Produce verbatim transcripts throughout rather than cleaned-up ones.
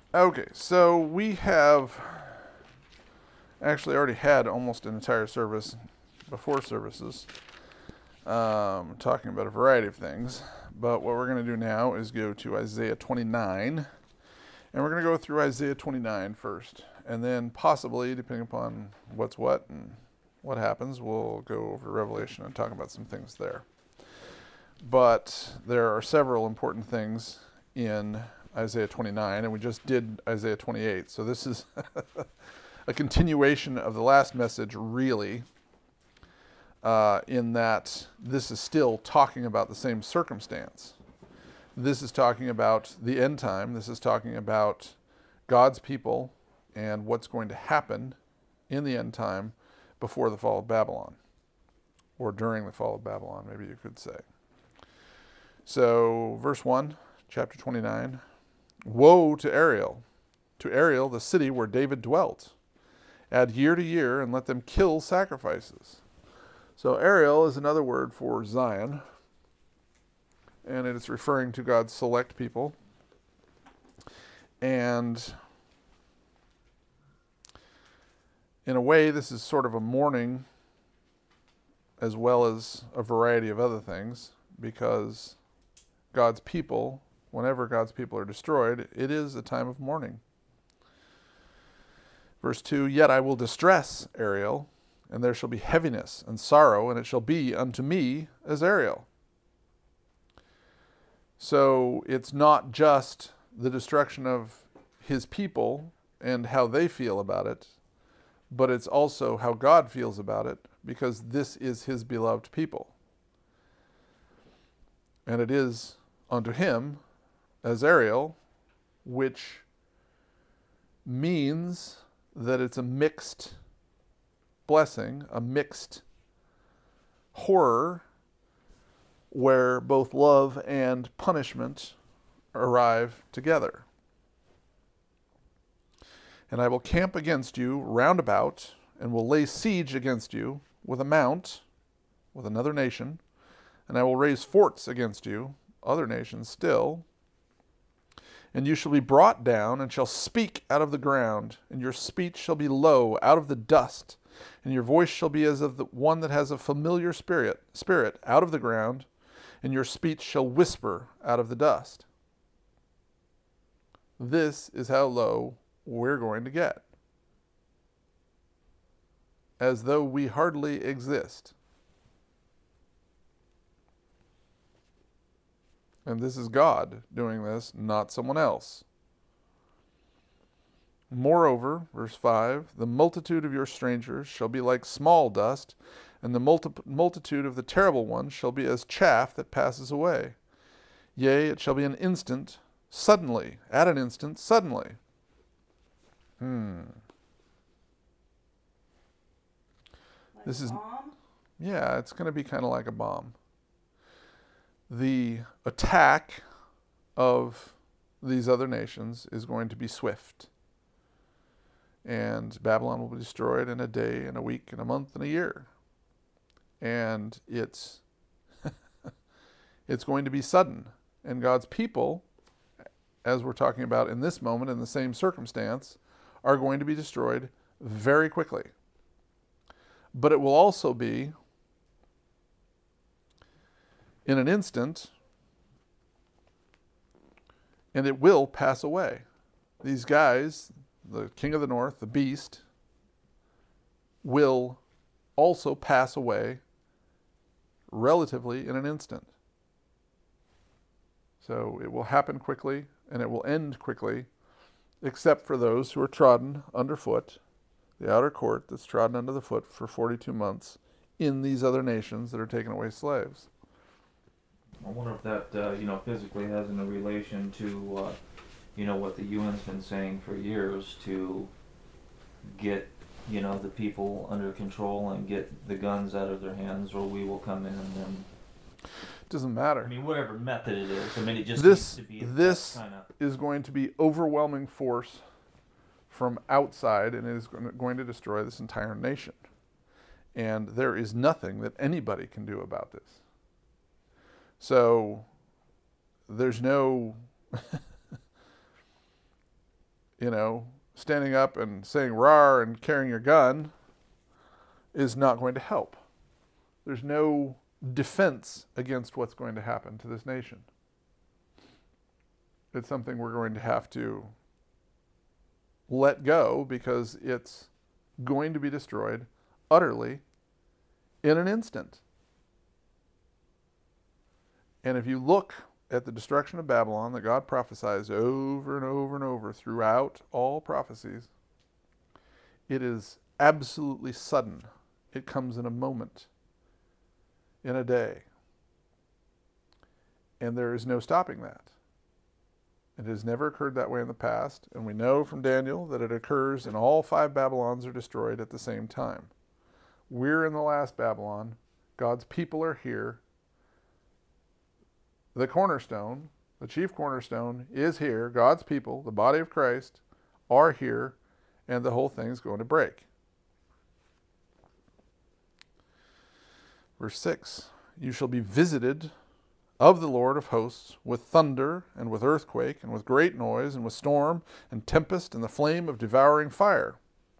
Okay, so we have actually already had almost an entire service before services um, talking about a variety of things. But what we're going to do now is go to Isaiah twenty-nine. And we're going to go through Isaiah twenty-nine first. And then possibly, depending upon what's what and what happens, we'll go over Revelation and talk about some things there. But there are several important things in Isaiah twenty-nine, and we just did Isaiah twenty-eight. So this is a continuation of the last message, really, uh, in that this is still talking about the same circumstance. This is talking about the end time. This is talking about God's people and what's going to happen in the end time before the fall of Babylon, or during the fall of Babylon, maybe you could say. So, verse one, chapter twenty-nine. Woe to Ariel, to Ariel, the city where David dwelt. Add year to year and let them kill sacrifices. So Ariel is another word for Zion, and it is referring to God's select people. And in a way, this is sort of a mourning as well as a variety of other things, because God's people, whenever God's people are destroyed, it is a time of mourning. Verse two, yet I will distress Ariel, and there shall be heaviness and sorrow, and it shall be unto me as Ariel. So it's not just the destruction of his people and how they feel about it, but it's also how God feels about it, because this is his beloved people. And it is unto him as Ariel, which means that it's a mixed blessing, a mixed horror, where both love and punishment arrive together. And I will camp against you round about, and will lay siege against you with a mount, with another nation, and I will raise forts against you, other nations still. And you shall be brought down, and shall speak out of the ground, and your speech shall be low out of the dust, and your voice shall be as of the one that has a familiar spirit, spirit out of the ground, and your speech shall whisper out of the dust. This is how low we're going to get, as though we hardly exist. And this is God doing this, not someone else. Moreover, verse five, the multitude of your strangers shall be like small dust, and the multi- multitude of the terrible ones shall be as chaff that passes away. Yea, it shall be an instant, suddenly, at an instant, suddenly. Hmm. Like This is, bomb? yeah, it's going to be kind of like a bomb. The attack of these other nations is going to be swift. And Babylon will be destroyed in a day, in a week, in a month, in a year. And it's it's going to be sudden. And God's people, as we're talking about in this moment, in the same circumstance, are going to be destroyed very quickly. But it will also be in an instant, and it will pass away. These guys, the king of the north, the beast, will also pass away relatively in an instant. So it will happen quickly, and it will end quickly, except for those who are trodden underfoot, the outer court that's trodden under the foot for forty-two months in these other nations that are taking away slaves. I wonder if that, uh, you know, physically has any relation to, uh, you know, what the U N's been saying for years to get, you know, the people under control and get the guns out of their hands, or we will come in and then. Doesn't matter. I mean, whatever method it is. I mean, it just This needs to be this kind of. is going to be overwhelming force from outside, and it is going to destroy this entire nation. And there is nothing that anybody can do about this. So there's no you know, standing up and saying "rawr" and carrying your gun is not going to help. There's no defense against what's going to happen to this nation. It's something we're going to have to let go because it's going to be destroyed utterly in an instant. And if you look at the destruction of Babylon that God prophesies over and over and over throughout all prophecies, it is absolutely sudden. It comes in a moment, in a day. And there is no stopping that. It has never occurred that way in the past, and we know from Daniel that it occurs and all five Babylons are destroyed at the same time. We're in the last Babylon. God's people are here. The cornerstone, the chief cornerstone, is here. God's people, the body of Christ, are here, and the whole thing's going to break. Verse six, you shall be visited of the Lord of hosts with thunder and with earthquake and with great noise and with storm and tempest and the flame of devouring fire.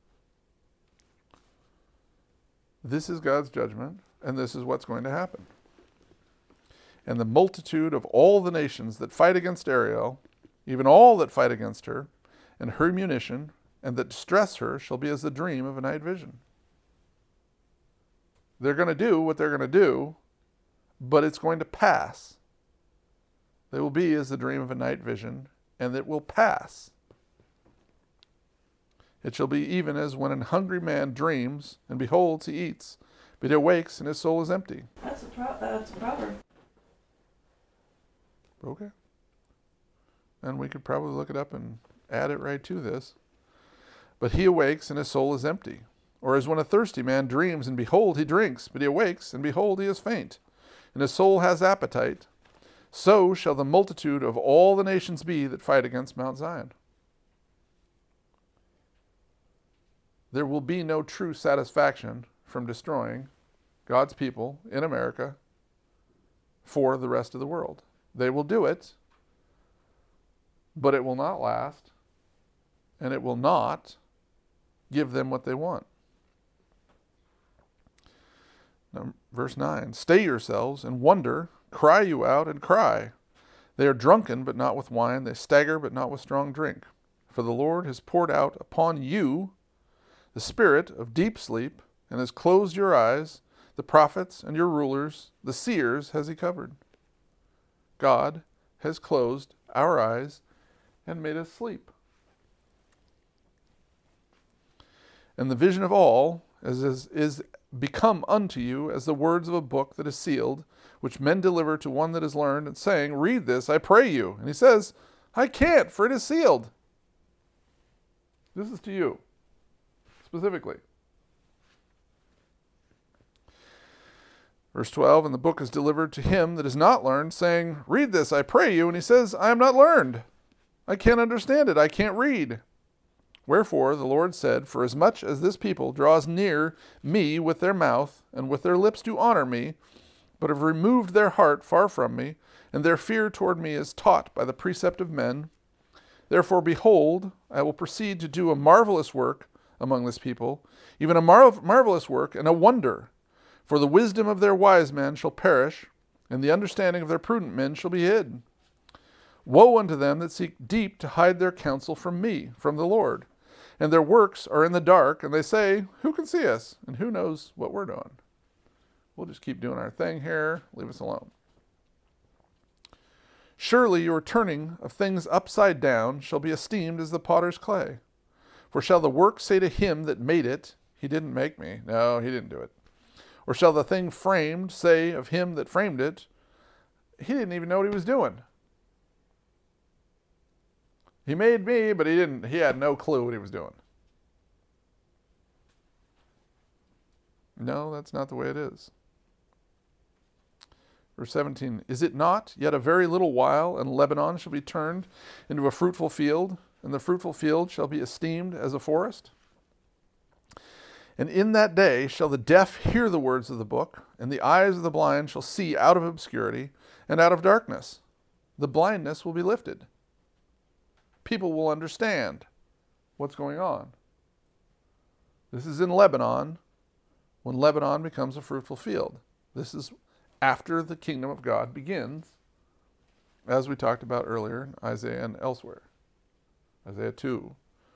This is God's judgment, and this is what's going to happen. And the multitude of all the nations that fight against Ariel, even all that fight against her, and her munition, and that distress her, shall be as the dream of a night vision. They're going to do what they're going to do, but it's going to pass. They will be as the dream of a night vision, and it will pass. It shall be even as when an hungry man dreams, and beholds, he eats, but he awakes, and his soul is empty. That's a pro- that's a proverb. Okay. And we could probably look it up and add it right to this. But he awakes, and his soul is empty. Or as when a thirsty man dreams, and behold, he drinks, but he awakes, and behold, he is faint, and his soul has appetite. So shall the multitude of all the nations be that fight against Mount Zion. There will be no true satisfaction from destroying God's people in America for the rest of the world. They will do it, but it will not last, and it will not give them what they want. Now, verse nine, stay yourselves and wonder, cry you out and cry. They are drunken, but not with wine. They stagger, but not with strong drink. For the Lord has poured out upon you the spirit of deep sleep, and has closed your eyes. The prophets and your rulers, the seers, has he covered. God has closed our eyes and made us sleep. And the vision of all is, is, is become unto you as the words of a book that is sealed, which men deliver to one that is learned, and saying, read this, I pray you. And he says, I can't, for it is sealed. This is to you, specifically. Verse twelve, and the book is delivered to him that is not learned, saying, read this, I pray you. And he says, I am not learned. I can't understand it. I can't read. Wherefore the Lord said, for as much as this people draws near me with their mouth, and with their lips do honor me, but have removed their heart far from me, and their fear toward me is taught by the precept of men, therefore behold, I will proceed to do a marvelous work among this people, even a mar- marvelous work and a wonder. For the wisdom of their wise men shall perish, and the understanding of their prudent men shall be hid. Woe unto them that seek deep to hide their counsel from me, from the Lord. And their works are in the dark, and they say, who can see us? And who knows what we're doing? We'll just keep doing our thing here. Leave us alone. Surely your turning of things upside down shall be esteemed as the potter's clay. For shall the work say to him that made it, he didn't make me. No, he didn't do it. Or shall the thing framed say of him that framed it, he didn't even know what he was doing. He made me, but he didn't. He had no clue what he was doing. No, that's not the way it is. Verse seventeen, is it not yet a very little while, and Lebanon shall be turned into a fruitful field, and the fruitful field shall be esteemed as a forest? And in that day shall the deaf hear the words of the book, and the eyes of the blind shall see out of obscurity and out of darkness. The blindness will be lifted. People will understand. what's going on. This is in Lebanon, when Lebanon becomes a fruitful field. This is after the kingdom of God begins, as we talked about earlier in Isaiah and elsewhere. Isaiah two,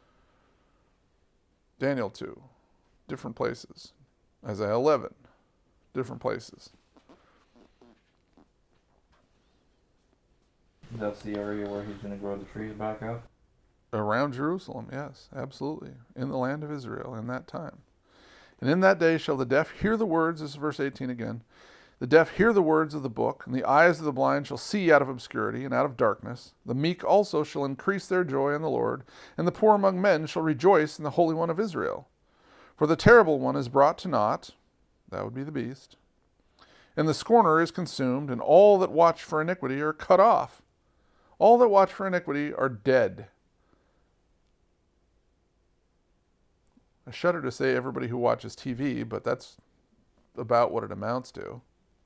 Daniel two, different places. Isaiah eleven, different places. That's the area where he's going to grow the trees back up? Around Jerusalem, yes, absolutely. In the land of Israel in that time. And in that day shall the deaf hear the words, this is verse eighteen again, the deaf hear the words of the book, and the eyes of the blind shall see out of obscurity and out of darkness. The meek also shall increase their joy in the Lord, and the poor among men shall rejoice in the Holy One of Israel. For the terrible one is brought to naught, that would be the beast, and the scorner is consumed, and all that watch for iniquity are cut off. All that watch for iniquity are dead. I shudder to say everybody who watches T V, but that's about what it amounts to.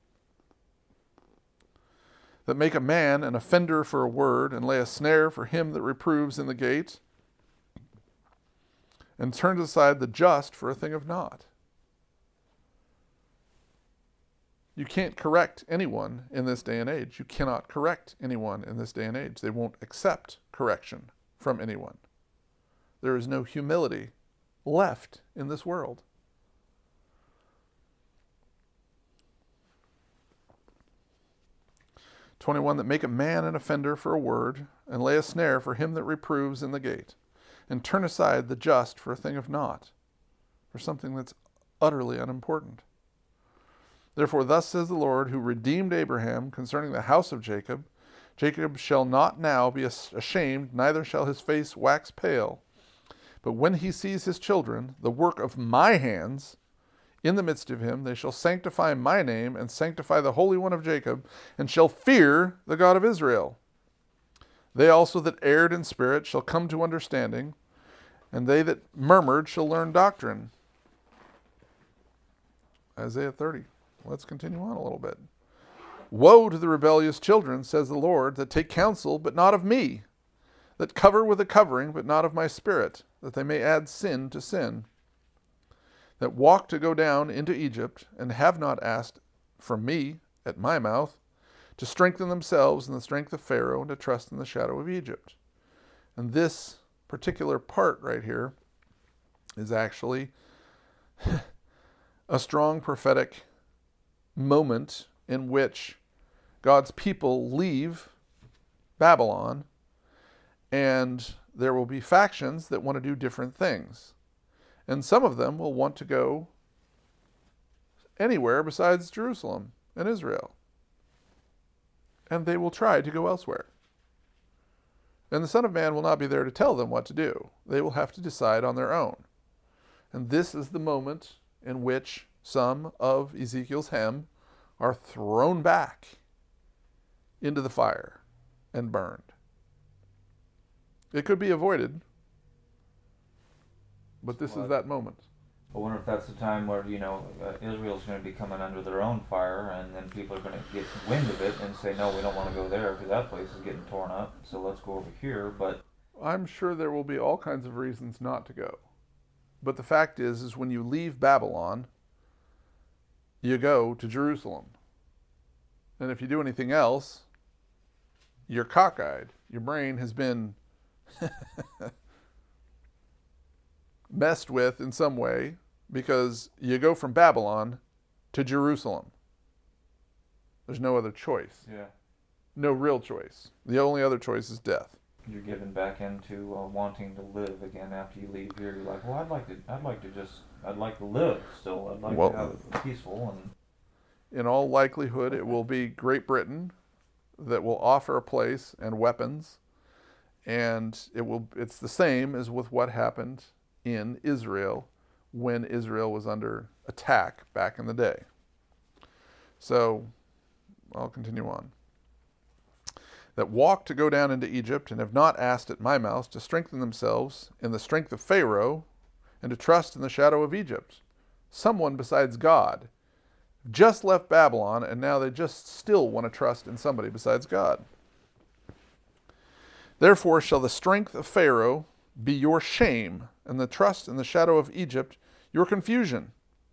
That make a man an offender for a word, and lay a snare for him that reproves in the gate, and turns aside the just for a thing of naught. You can't correct anyone in this day and age. You cannot correct anyone in this day and age. They won't accept correction from anyone. There is no humility left in this world. twenty-one, that make a man an offender for a word, and lay a snare for him that reproves in the gate, and turn aside the just for a thing of naught, for something that's utterly unimportant. Therefore thus says the Lord, who redeemed Abraham concerning the house of Jacob, Jacob shall not now be ashamed, neither shall his face wax pale. But when he sees his children, the work of my hands, in the midst of him, they shall sanctify my name, and sanctify the Holy One of Jacob, and shall fear the God of Israel. They also that erred in spirit shall come to understanding, and they that murmured shall learn doctrine. Isaiah thirty. Let's continue on a little bit. Woe to the rebellious children, says the Lord, that take counsel, but not of me, that cover with a covering, but not of my spirit, that they may add sin to sin, that walk to go down into Egypt, and have not asked from me at my mouth, to strengthen themselves in the strength of Pharaoh, and to trust in the shadow of Egypt. And this particular part right here is actually a strong prophetic moment in which God's people leave Babylon, and there will be factions that want to do different things. And some of them will want to go anywhere besides Jerusalem and Israel. And they will try to go elsewhere. And the Son of Man will not be there to tell them what to do. They will have to decide on their own. And this is the moment in which some of Ezekiel's hem are thrown back into the fire and burned. It could be avoided, but this Well, is that moment. I wonder if that's the time where, you know, uh, Israel's going to be coming under their own fire, and then people are going to get wind of it and say, no, we don't want to go there because that place is getting torn up, so let's go over here. But I'm sure there will be all kinds of reasons not to go. But the fact is, is when you leave Babylon, you go to Jerusalem. And if you do anything else, you're cockeyed. Your brain has been messed with in some way, because you go from Babylon to Jerusalem. There's no other choice. yeah, No real choice. The only other choice is death. you're given back into uh, wanting to live again after you leave here. You're like, well, I'd like to, I'd like to just, I'd like to live still. I'd like Well, to have it peaceful and. In all likelihood, it will be Great Britain that will offer a place and weapons, and it will. It's the same as with what happened in Israel when Israel was under attack back in the day. So, I'll continue on. That walk to go down into Egypt, and have not asked at my mouth to strengthen themselves in the strength of Pharaoh, and to trust in the shadow of Egypt. Someone besides God just left Babylon, and now they just still want to trust in somebody besides God. Therefore shall the strength of Pharaoh be your shame, and the trust in the shadow of Egypt your confusion.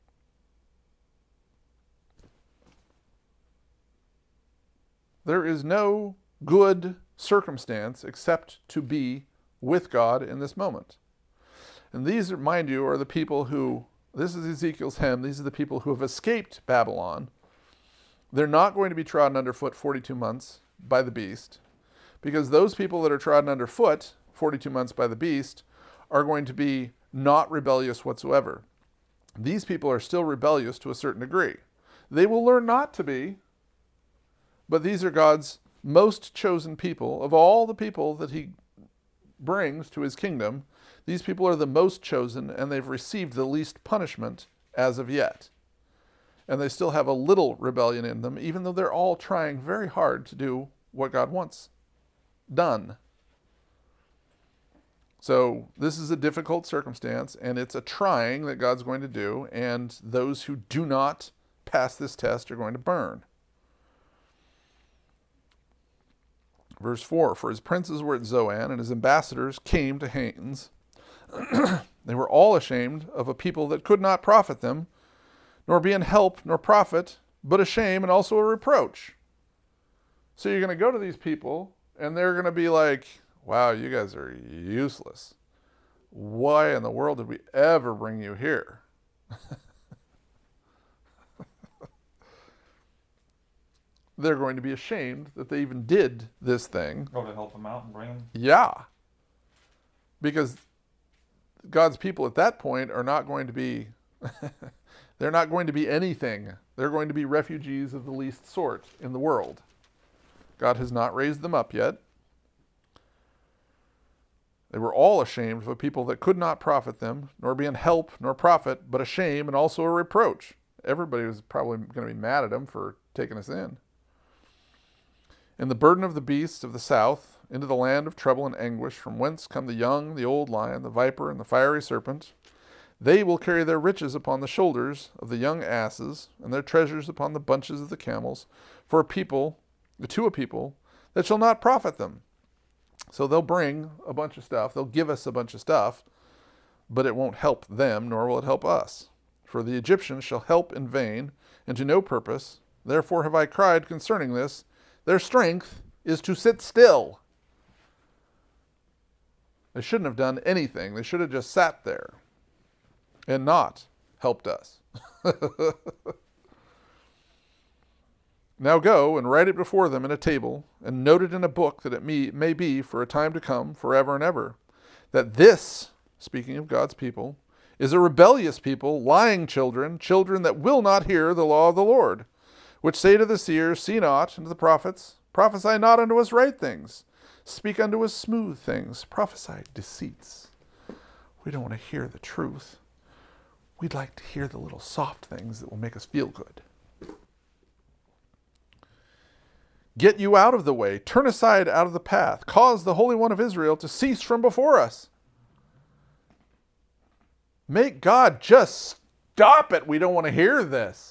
There is no good circumstance except to be with God in this moment. And these, mind you, are the people who, this is Ezekiel's hymn, these are the people who have escaped Babylon. They're not going to be trodden underfoot forty-two months by the beast, because those people that are trodden underfoot forty-two months by the beast are going to be not rebellious whatsoever. These people are still rebellious to a certain degree. They will learn not to be, but these are God's most chosen people. Of all the people that he brings to his kingdom, these people are the most chosen, and they've received the least punishment as of yet. And they still have a little rebellion in them, even though they're all trying very hard to do what God wants done. So this is a difficult circumstance, and it's a trying that God's going to do, and those who do not pass this test are going to burn. Verse four, for his princes were at Zoan, and his ambassadors came to Hanes. They were all ashamed of a people that could not profit them, nor be an help nor profit, but a shame and also a reproach. So you're going to go to these people, and they're going to be like, wow, you guys are useless. Why in the world did we ever bring you here? They're going to be ashamed that they even did this thing. Go to help them out and bring them. Yeah. Because God's people at that point are not going to be, they're not going to be anything. They're going to be refugees of the least sort in the world. God has not raised them up yet. They were all ashamed of a people that could not profit them, nor be an help nor profit, but a shame and also a reproach. Everybody was probably going to be mad at them for taking us in. And the burden of the beasts of the south, into the land of trouble and anguish, from whence come the young, the old lion, the viper, and the fiery serpent. They will carry their riches upon the shoulders of the young asses, and their treasures upon the bunches of the camels, for a people, to a people, that shall not profit them. So they'll bring a bunch of stuff, they'll give us a bunch of stuff, but it won't help them, nor will it help us. For the Egyptians shall help in vain, and to no purpose. Therefore have I cried concerning this, their strength is to sit still. They shouldn't have done anything. They should have just sat there and not helped us. Now go and write it before them in a table, and note it in a book, that it may, may be for a time to come, forever and ever, that this, speaking of God's people, is a rebellious people, lying children, children that will not hear the law of the Lord, which say to the seers, see not, and to the prophets, prophesy not unto us right things, speak unto us smooth things, prophesy deceits. We don't want to hear the truth. We'd like to hear the little soft things that will make us feel good. Get you out of the way, turn aside out of the path, cause the Holy One of Israel to cease from before us. Make God just stop it. We don't want to hear this.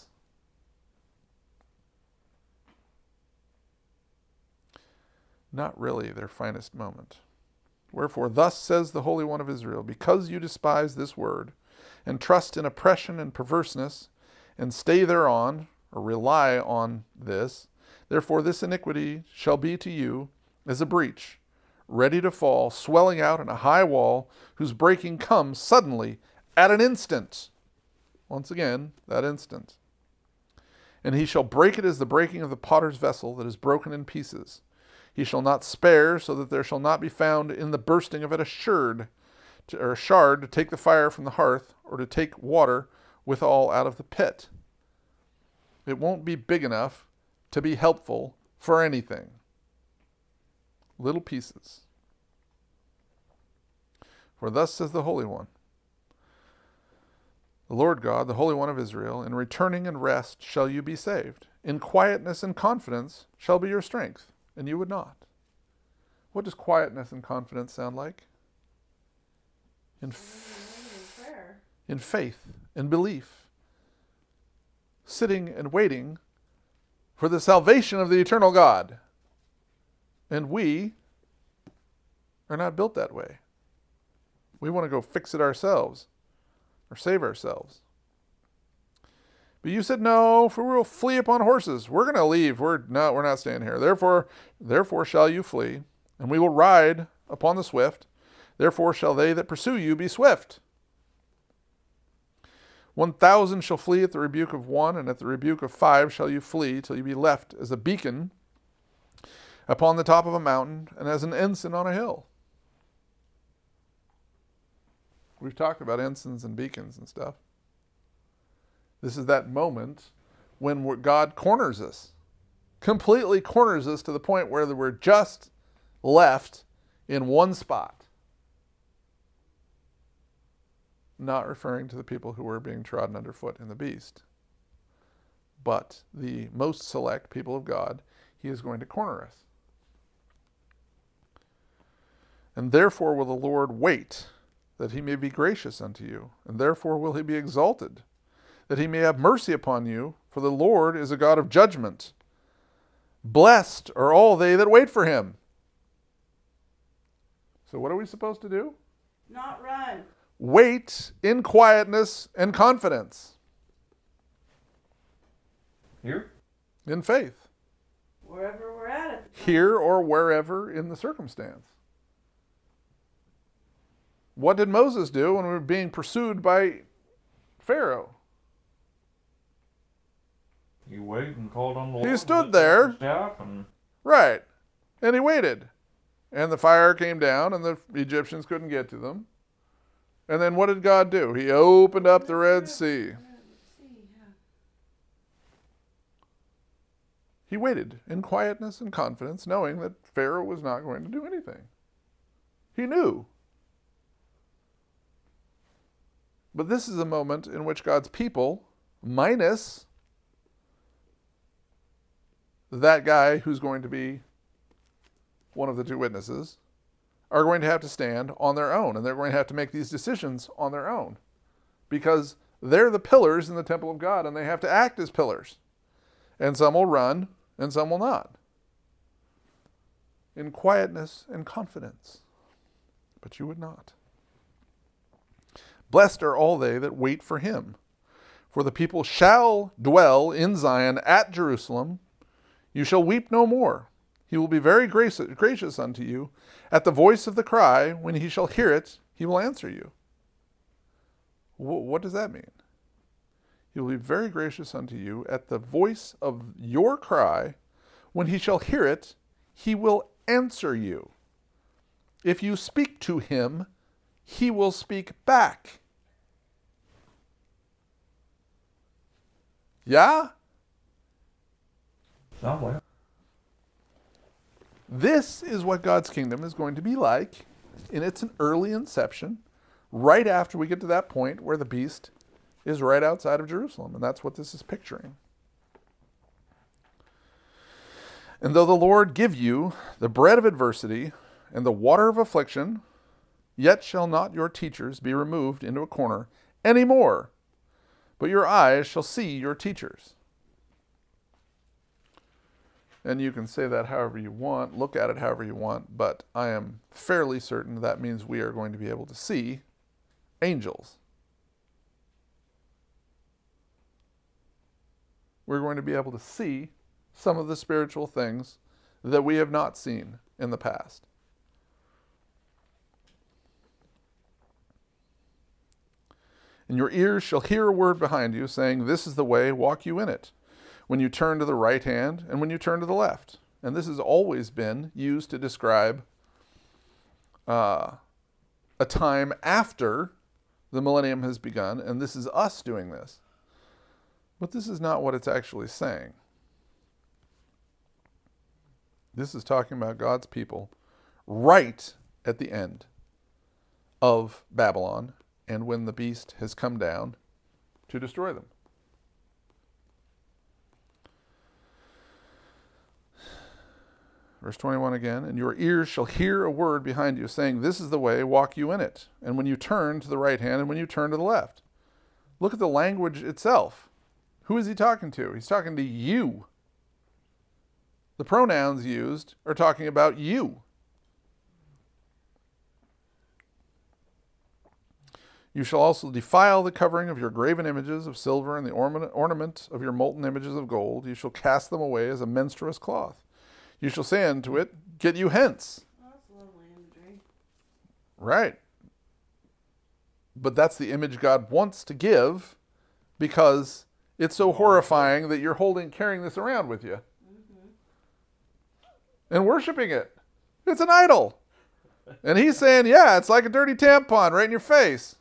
Not really their finest moment. Wherefore, thus says the Holy One of Israel, because you despise this word, and trust in oppression and perverseness, and stay thereon, or rely on this, therefore this iniquity shall be to you as a breach, ready to fall, swelling out in a high wall, whose breaking comes suddenly, at an instant. Once again, that instant. And he shall break it as the breaking of the potter's vessel that is broken in pieces. He shall not spare, so that there shall not be found in the bursting of it a sherd, to, or a shard to take the fire from the hearth, or to take water withal out of the pit. It won't be big enough to be helpful for anything. Little pieces. For thus says the Holy One, the Lord God, the Holy One of Israel, in returning and rest shall you be saved. In quietness and confidence shall be your strength, and you would not. What does quietness and confidence sound like? In, f- in faith and belief. Sitting and waiting for the salvation of the eternal God. And we are not built that way. We want to go fix it ourselves or save ourselves. But you said, no, for we will flee upon horses. We're going to leave. We're no, we're not staying here. Therefore, therefore shall you flee, and we will ride upon the swift. Therefore shall they that pursue you be swift. One thousand shall flee at the rebuke of one, and at the rebuke of five shall you flee, till you be left as a beacon upon the top of a mountain, and as an ensign on a hill. We've talked about ensigns and beacons and stuff. This is that moment when God corners us, completely corners us to the point where we're just left in one spot. Not referring to the people who were being trodden underfoot in the beast, but the most select people of God. He is going to corner us. And therefore will the Lord wait, that he may be gracious unto you, and therefore will he be exalted, that he may have mercy upon you, for the Lord is a God of judgment. Blessed are all they that wait for him. So what are we supposed to do? Not run. Wait in quietness and confidence. Here? In faith. Wherever we're at it. Here or wherever in the circumstance. What did Moses do when we were being pursued by Pharaoh? He waited and called on the Lord. He stood there. And... Right. And he waited. And the fire came down and the Egyptians couldn't get to them. And then what did God do? He opened up the Red Sea. He waited in quietness and confidence, knowing that Pharaoh was not going to do anything. He knew. But this is a moment in which God's people, minus that guy who's going to be one of the two witnesses, are going to have to stand on their own, and they're going to have to make these decisions on their own, because they're the pillars in the temple of God, and they have to act as pillars. And some will run, and some will not. In quietness and confidence. But you would not. Blessed are all they that wait for him. For the people shall dwell in Zion at Jerusalem. You shall weep no more. He will be very gracious unto you. At the voice of the cry, when he shall hear it, he will answer you. What does that mean? He will be very gracious unto you. At the voice of your cry, when he shall hear it, he will answer you. If you speak to him, he will speak back. Yeah? Somewhere. This is what God's kingdom is going to be like in its early inception, right after we get to that point where the beast is right outside of Jerusalem. And that's what this is picturing. And though the Lord give you the bread of adversity and the water of affliction, yet shall not your teachers be removed into a corner any more, but your eyes shall see your teachers. And you can say that however you want, look at it however you want, but I am fairly certain that means we are going to be able to see angels. We're going to be able to see some of the spiritual things that we have not seen in the past. And your ears shall hear a word behind you, saying, this is the way, walk you in it, when you turn to the right hand and when you turn to the left. And this has always been used to describe uh, a time after the millennium has begun, and this is us doing this. But this is not what it's actually saying. This is talking about God's people right at the end of Babylon, and when the beast has come down to destroy them. Verse twenty-one again, and your ears shall hear a word behind you, saying, this is the way, walk you in it. And when you turn to the right hand, and when you turn to the left. Look at the language itself. Who is he talking to? He's talking to you. The pronouns used are talking about you. You shall also defile the covering of your graven images of silver and the ornament, ornament of your molten images of gold. You shall cast them away as a menstruous cloth. You shall say unto it, get you hence. Oh, that's lovely imagery. Right. But that's the image God wants to give because it's so horrifying that you're holding, carrying this around with you. Mm-hmm. And worshiping it. It's an idol. And he's saying, yeah, it's like a dirty tampon right in your face.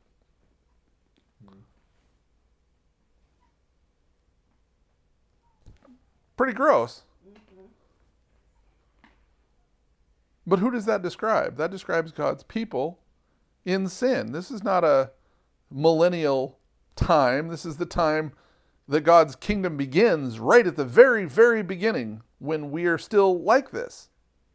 Pretty gross. Mm-hmm. But who does that describe? That describes God's people in sin. This is not a millennial time. This is the time that God's kingdom begins right at the very, very beginning when we are still like this.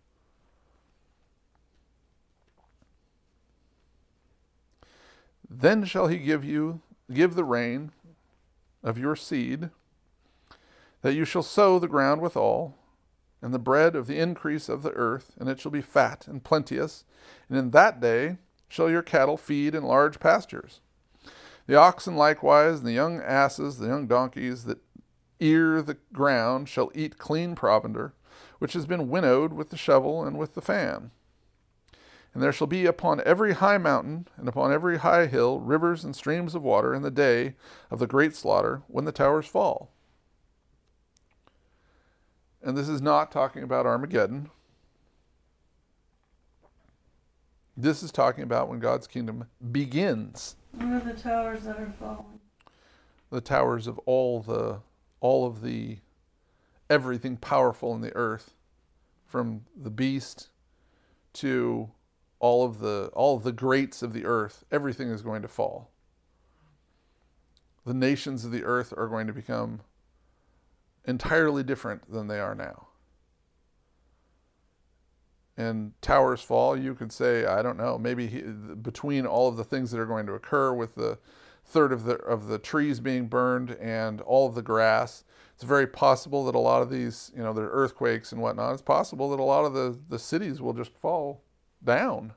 Then shall he give you, give the rain of your seed, that you shall sow the ground withal, and the bread of the increase of the earth, and it shall be fat and plenteous. And in that day shall your cattle feed in large pastures. The oxen likewise, and the young asses, the young donkeys that ear the ground shall eat clean provender, which has been winnowed with the shovel and with the fan. And there shall be upon every high mountain and upon every high hill rivers and streams of water in the day of the great slaughter, when the towers fall. And this is not talking about Armageddon. This is talking about when God's kingdom begins. What are the towers that are falling? The towers of all the, all of the, everything powerful in the earth, from the beast to all of the, all of the greats of the earth. Everything is going to fall. The nations of the earth are going to become entirely different than they are now. And towers fall, you could say, I don't know, maybe he, between all of the things that are going to occur with the third of the of the trees being burned and all of the grass, it's very possible that a lot of these, you know, there are earthquakes and whatnot. It's possible that a lot of the, the cities will just fall down.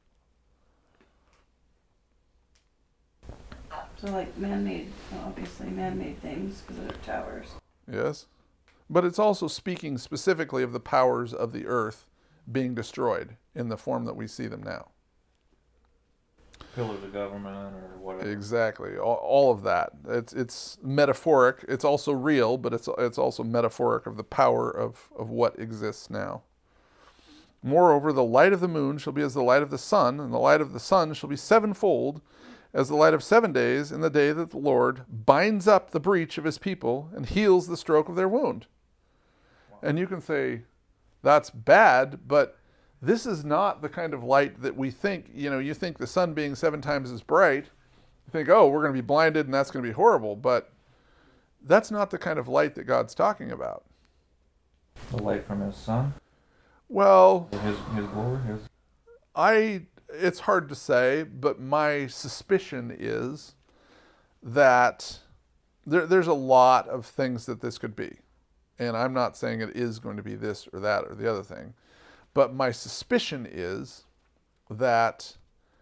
So like man-made, obviously man-made things because they're towers. Yes. But it's also speaking specifically of the powers of the earth being destroyed in the form that we see them now. Pillars of government or whatever. Exactly. All, all of that. It's it's metaphoric. It's also real, but it's it's also metaphoric of the power of, of what exists now. Moreover, the light of the moon shall be as the light of the sun, and the light of the sun shall be sevenfold as the light of seven days in the day that the Lord binds up the breach of his people and heals the stroke of their wound. Wow. And you can say, that's bad, but this is not the kind of light that we think. You know, you think the sun being seven times as bright, you think, oh, we're going to be blinded and that's going to be horrible. But that's not the kind of light that God's talking about. The light from his son? Well, his, his glory? His... I, it's hard to say, but my suspicion is that there, there's a lot of things that this could be. And I'm not saying it is going to be this or that or the other thing. But my suspicion is that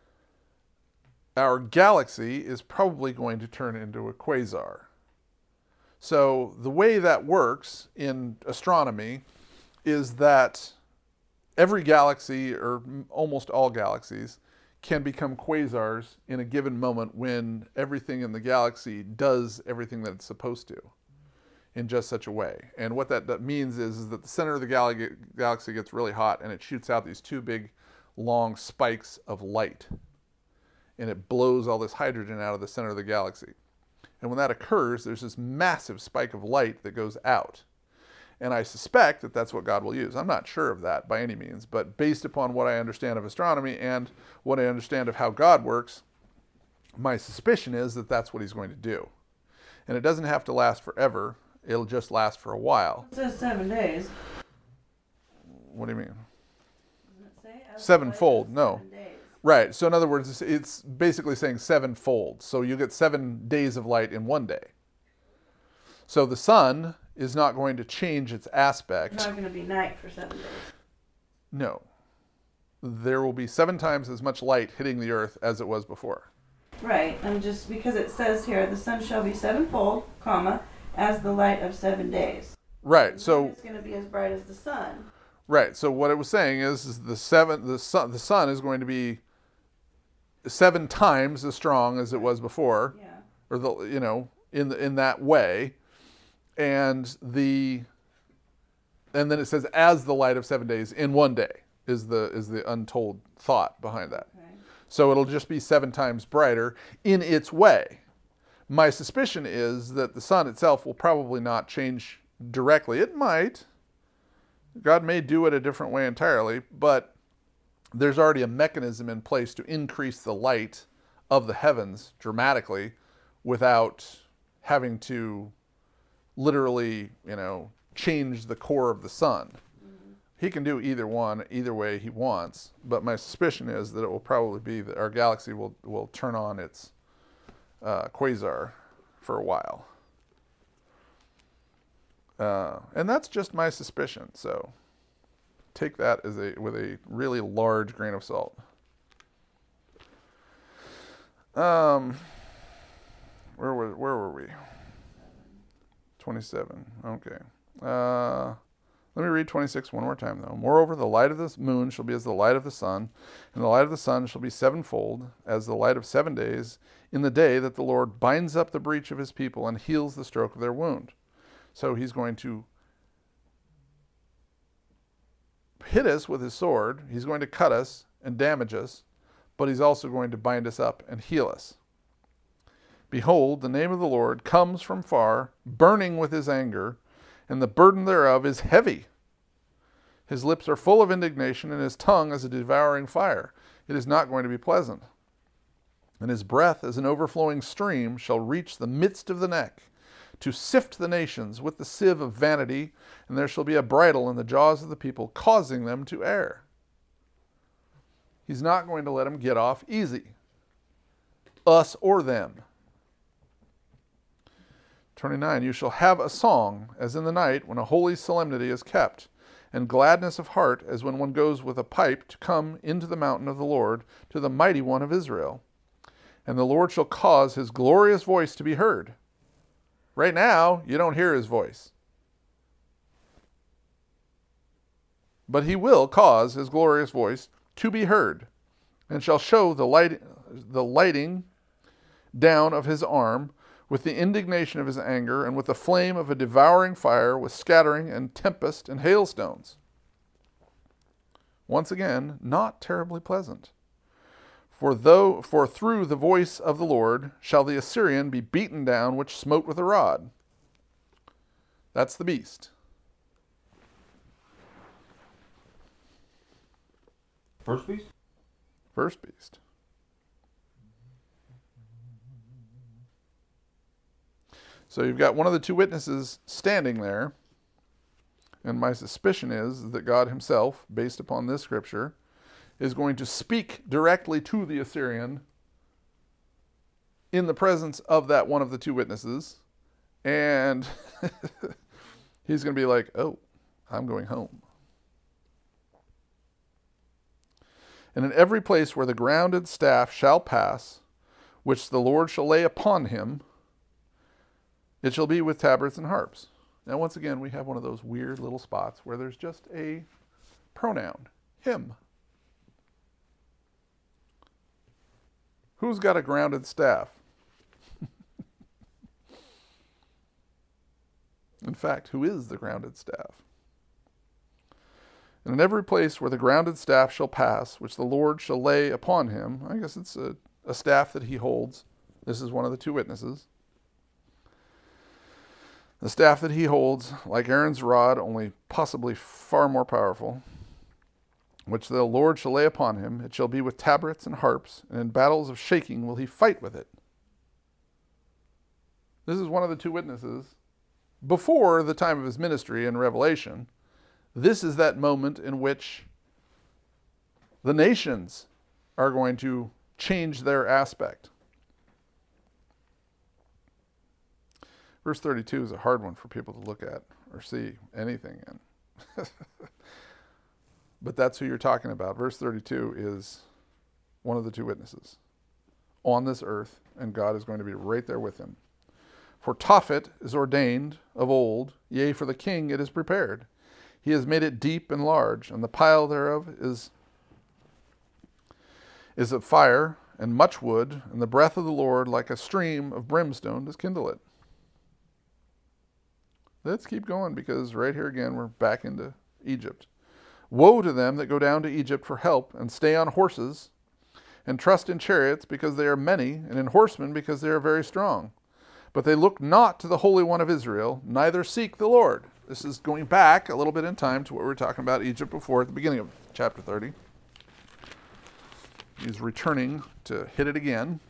our galaxy is probably going to turn into a quasar. So the way that works in astronomy is that every galaxy, or almost all galaxies, can become quasars in a given moment when everything in the galaxy does everything that it's supposed to in just such a way. And what that, that means is, is that the center of the gal- galaxy gets really hot and it shoots out these two big long spikes of light. And it blows all this hydrogen out of the center of the galaxy. And when that occurs, there's this massive spike of light that goes out. And I suspect that that's what God will use. I'm not sure of that by any means, but based upon what I understand of astronomy and what I understand of how God works, my suspicion is that that's what he's going to do. And it doesn't have to last forever. It'll just last for a while. It says seven days. What do you mean? Doesn't it say? Sevenfold, no. Seven days. Right, so in other words, it's, it's basically saying sevenfold. So you get seven days of light in one day. So the sun is not going to change its aspect. It's not going to be night for seven days. No. There will be seven times as much light hitting the earth as it was before. Right, I'm just, because it says here, the sun shall be sevenfold, comma, as the light of seven days. Right. So it's going to be as bright as the sun. right. So what it was saying is, is the seven the sun the sun is going to be seven times as strong as it was before, Yeah. or the you know in the, in that way, and the and then it says as the light of seven days in one day is the is the untold thought behind that. Okay. So it'll just be seven times brighter in its way. My suspicion is that the sun itself will probably not change directly. It might. God may do it a different way entirely, but there's already a mechanism in place to increase the light of the heavens dramatically without having to literally, you know, change the core of the sun. Mm-hmm. He can do either one, either way he wants, but my suspicion is that it will probably be that our galaxy will, will turn on its uh, quasar for a while. Uh, and that's just my suspicion, so take that as a with a really large grain of salt. Um, where were where were we? twenty-seven. Okay. Uh, let me read twenty-six one more time, though. Moreover, the light of the moon shall be as the light of the sun, and the light of the sun shall be sevenfold, as the light of seven days, in the day that the Lord binds up the breach of his people and heals the stroke of their wound. So he's going to hit us with his sword. He's going to cut us and damage us, but he's also going to bind us up and heal us. Behold, the name of the Lord comes from far, burning with his anger, and the burden thereof is heavy. His lips are full of indignation, and his tongue is a devouring fire. It is not going to be pleasant. And his breath, as an overflowing stream, shall reach the midst of the neck, to sift the nations with the sieve of vanity, and there shall be a bridle in the jaws of the people, causing them to err. He's not going to let them get off easy, us or them. twenty-nine, you shall have a song, as in the night, when a holy solemnity is kept, and gladness of heart, as when one goes with a pipe to come into the mountain of the Lord, to the mighty one of Israel. And the Lord shall cause his glorious voice to be heard. Right now, you don't hear his voice. But he will cause his glorious voice to be heard, and shall show the light, the lighting down of his arm, with the indignation of his anger, and with the flame of a devouring fire, with scattering and tempest and hailstones. Once again, not terribly pleasant. For though, for through the voice of the Lord shall the Assyrian be beaten down, which smote with a rod. That's the beast. First beast? First beast. So you've got one of the two witnesses standing there, and my suspicion is that God himself, based upon this scripture, is going to speak directly to the Assyrian in the presence of that one of the two witnesses, and he's going to be like, oh, I'm going home. And in every place where the grounded staff shall pass, which the Lord shall lay upon him, it shall be with tabrets and harps. Now, once again, we have one of those weird little spots where there's just a pronoun, him. Who's got a grounded staff? In fact, who is the grounded staff? And in every place where the grounded staff shall pass, which the Lord shall lay upon him, I guess it's a, a staff that he holds. This is one of the two witnesses. The staff that he holds, like Aaron's rod, only possibly far more powerful, which the Lord shall lay upon him, it shall be with tabrets and harps, and in battles of shaking will he fight with it. This is one of the two witnesses. Before the time of his ministry in Revelation, this is that moment in which the nations are going to change their aspect. Verse thirty-two is a hard one for people to look at or see anything in. But that's who you're talking about. Verse thirty-two is one of the two witnesses. on this earth, and God is going to be right there with him. For Tophet is ordained of old, yea, for the king it is prepared. He has made it deep and large, and the pile thereof is, is of fire and much wood, and the breath of the Lord like a stream of brimstone does kindle it. Let's keep going, because right here again we're back into Egypt. Woe to them that go down to Egypt for help, and stay on horses, and trust in chariots, because they are many, and in horsemen, because they are very strong. But they look not to the Holy One of Israel, neither seek the Lord. This is going back a little bit in time to what we were talking about Egypt before at the beginning of chapter thirty. He's returning to hit it again.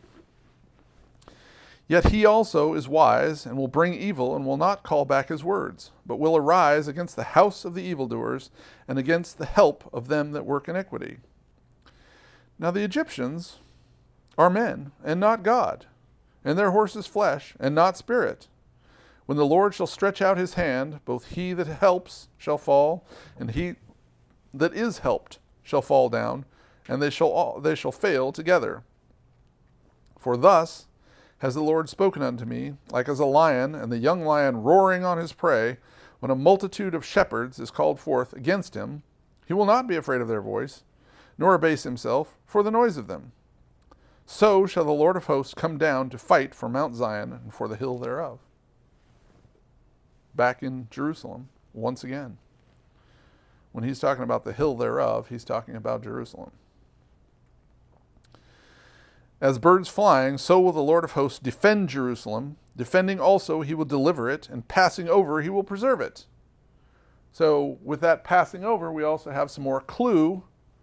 Yet he also is wise, and will bring evil, and will not call back his words, but will arise against the house of the evildoers, and against the help of them that work iniquity. Now the Egyptians are men, and not God, and their horses flesh, and not spirit. When the Lord shall stretch out his hand, both he that helps shall fall, and he that is helped shall fall down, and they shall all, they shall fail together. For thus has the Lord spoken unto me, like as a lion, and the young lion roaring on his prey, when a multitude of shepherds is called forth against him. He will not be afraid of their voice, nor abase himself for the noise of them. So shall the Lord of hosts come down to fight for Mount Zion and for the hill thereof. Back in Jerusalem, once again. When he's talking about the hill thereof, he's talking about Jerusalem. As birds flying, so will the Lord of hosts defend Jerusalem. Defending also, he will deliver it, and passing over, he will preserve it. So with that passing over, we also have some more clue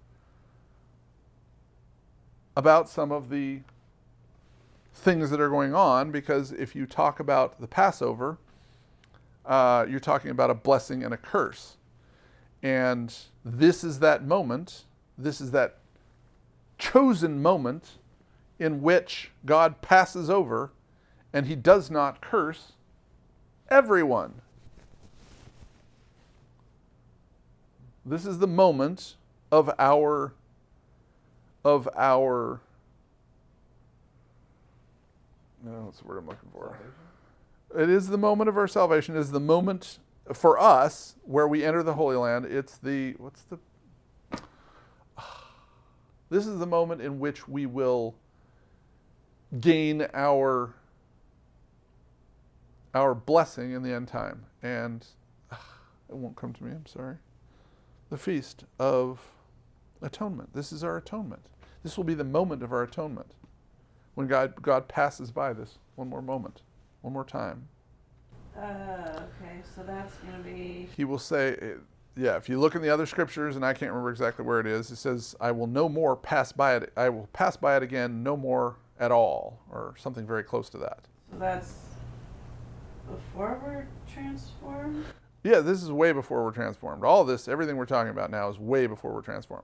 about some of the things that are going on, because if you talk about the Passover, uh, you're talking about a blessing and a curse. And this is that moment, this is that chosen moment in which God passes over, and he does not curse everyone. This is the moment of our of our no, what's the word I'm looking for? It is the moment of our salvation. It is the moment for us where we enter the Holy Land. It's the what's the this is the moment in which we will gain our our blessing in the end time. And uh, it won't come to me, I'm sorry. The Feast of Atonement. This is our atonement. This will be the moment of our atonement, when God God passes by this one more moment, one more time. Uh, okay, so that's going to be... He will say, yeah, if you look in the other scriptures, and I can't remember exactly where it is, it says, I will no more pass by it, I will pass by it again, no more at all, or something very close to that. So that's before we're transformed? Yeah, this is way before we're transformed. All this, everything we're talking about now is way before we're transformed.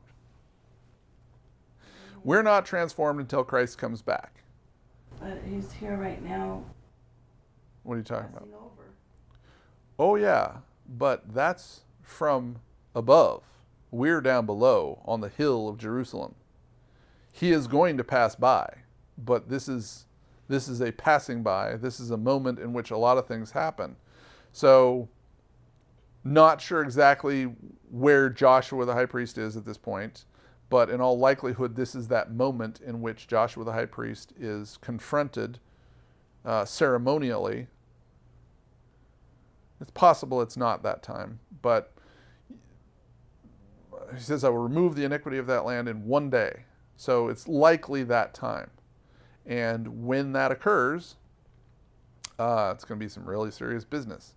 We're not transformed until Christ comes back. But he's here right now. What are you talking about? Over. Oh, yeah, but that's from above. We're down below on the hill of Jerusalem. He is going to pass by, but this is this is a passing by. This is a moment in which a lot of things happen. So, not sure exactly where Joshua the high priest is at this point, but in all likelihood, this is that moment in which Joshua the high priest is confronted uh, ceremonially. It's possible it's not that time, but he says, I will remove the iniquity of that land in one day. So it's likely that time. And when that occurs, uh, it's going to be some really serious business.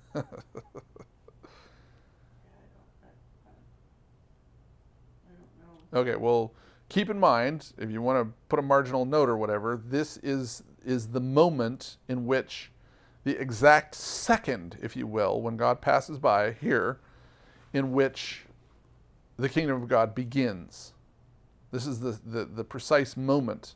Okay, well, keep in mind, if you want to put a marginal note or whatever, this is is the moment in which, the exact second, if you will, when God passes by here, in which the kingdom of God begins. This is the, the, the precise moment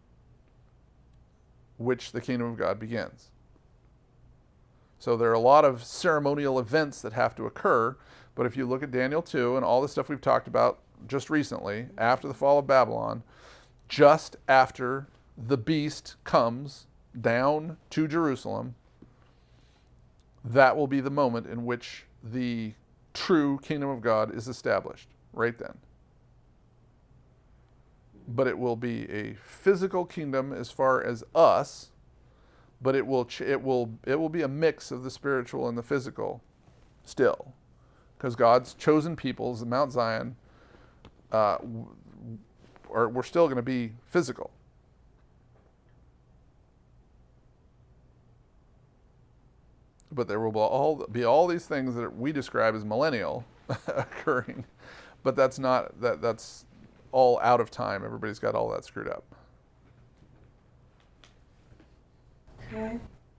which the kingdom of God begins. So there are a lot of ceremonial events that have to occur, but if you look at Daniel two and all the stuff we've talked about just recently, after the fall of Babylon, just after the beast comes down to Jerusalem, that will be the moment in which the true kingdom of God is established, right then. But it will be a physical kingdom as far as us, but it will ch- it will it will be a mix of the spiritual and the physical still, because God's chosen peoples, the Mount Zion, uh, are we're still going to be physical. But there will be all, be all these things that we describe as millennial occurring, but that's not that that's all out of time. Everybody's got all that screwed up. Okay.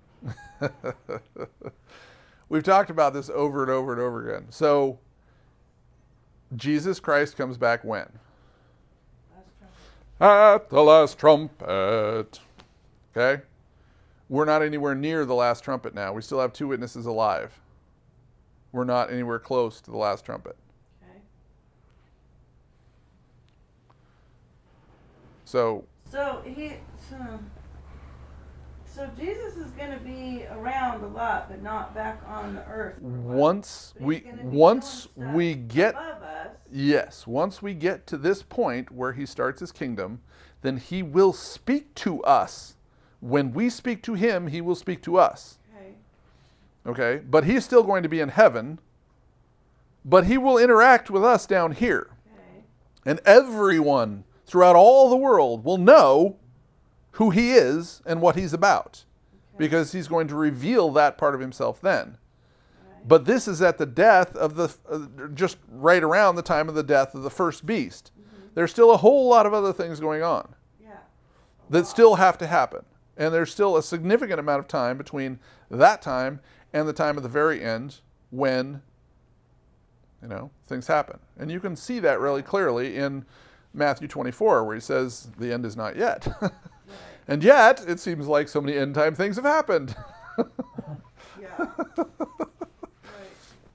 We've talked about this over and over and over again. So Jesus Christ comes back when? Last trumpet. At the last trumpet. Okay? We're not anywhere near the last trumpet now. We still have two witnesses alive. We're not anywhere close to the last trumpet. Okay. So, So he, so, so Jesus is going to be around a lot, but not back on the earth. for a while. once But he's we gonna be once doing stuff we get above us. yes, once we get to this point where he starts his kingdom, then he will speak to us. When we speak to him, he will speak to us. Okay. Okay? But he's still going to be in heaven, but he will interact with us down here. Okay. And everyone throughout all the world will know who he is and what he's about, Okay. because he's going to reveal that part of himself then. Right. But this is at the death of the, uh, just right around the time of the death of the first beast. Mhm. There's still a whole lot of other things going on Yeah. A that lot. still have to happen. And there's still a significant amount of time between that time and the time of the very end when, you know, things happen. And you can see that really clearly in Matthew twenty-four, where he says the end is not yet. Right. And yet, it seems like so many end time things have happened. Yeah. Right.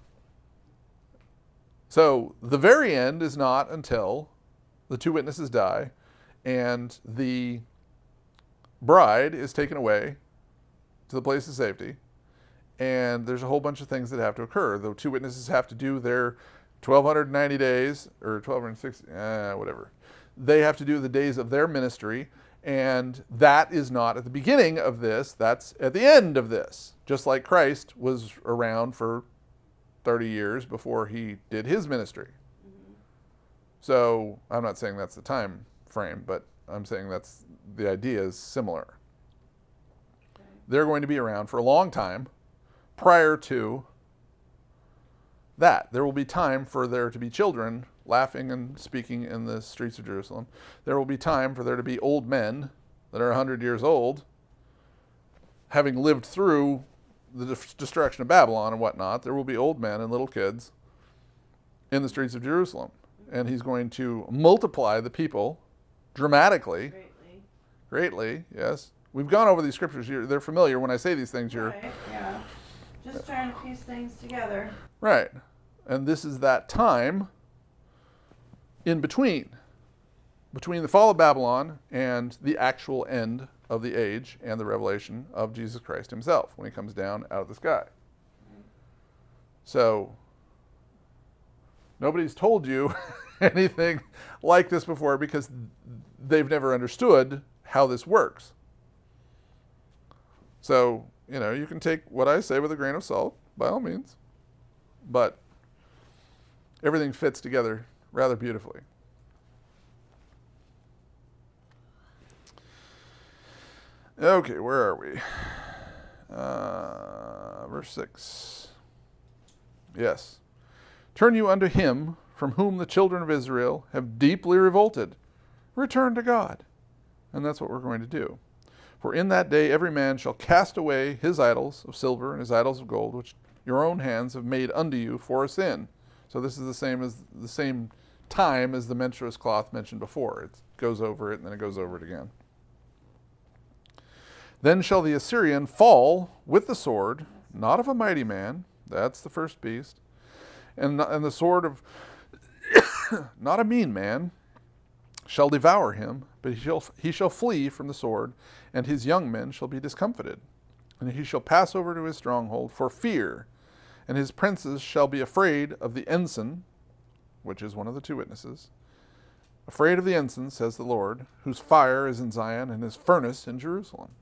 So the very end is not until the two witnesses die and the bride is taken away to the place of safety, and there's a whole bunch of things that have to occur. The two witnesses have to do their twelve ninety days, or twelve sixty, uh, whatever. They have to do the days of their ministry, and that is not at the beginning of this, that's at the end of this. Just like Christ was around for thirty years before he did his ministry. Mhm. So I'm not saying that's the time frame, but I'm saying that's the idea is similar. Okay. They're going to be around for a long time prior to that. There will be time for there to be children laughing and speaking in the streets of Jerusalem. There will be time for there to be old men that are one hundred years old, having lived through the de- destruction of Babylon and whatnot. There will be old men and little kids in the streets of Jerusalem. And he's going to multiply the people dramatically, Greatly. greatly, yes. We've gone over these scriptures. You're, they're familiar. When I say these things, you're Right. Yeah. Just trying to piece things together. right. And this is that time in between, between the fall of Babylon and the actual end of the age and the revelation of Jesus Christ himself when he comes down out of the sky. So, nobody's told you anything like this before because they've never understood how this works. So, you know, you can take what I say with a grain of salt, by all means. But everything fits together rather beautifully. Okay, where are we? Uh, verse six. Yes. Turn you unto him from whom the children of Israel have deeply revolted. Return to God. And that's what we're going to do. For in that day every man shall cast away his idols of silver and his idols of gold, which your own hands have made unto you for a sin. So this is the same as the same time as the menstruous cloth mentioned before. It goes over it and then it goes over it again. Then shall the Assyrian fall with the sword, not of a mighty man, that's the first beast, and, and the sword of not a mean man, shall devour him, but he shall, he shall flee from the sword, and his young men shall be discomfited. And he shall pass over to his stronghold for fear, and his princes shall be afraid of the ensign, which is one of the two witnesses. Afraid of the ensign, says the Lord, whose fire is in Zion and his furnace in Jerusalem.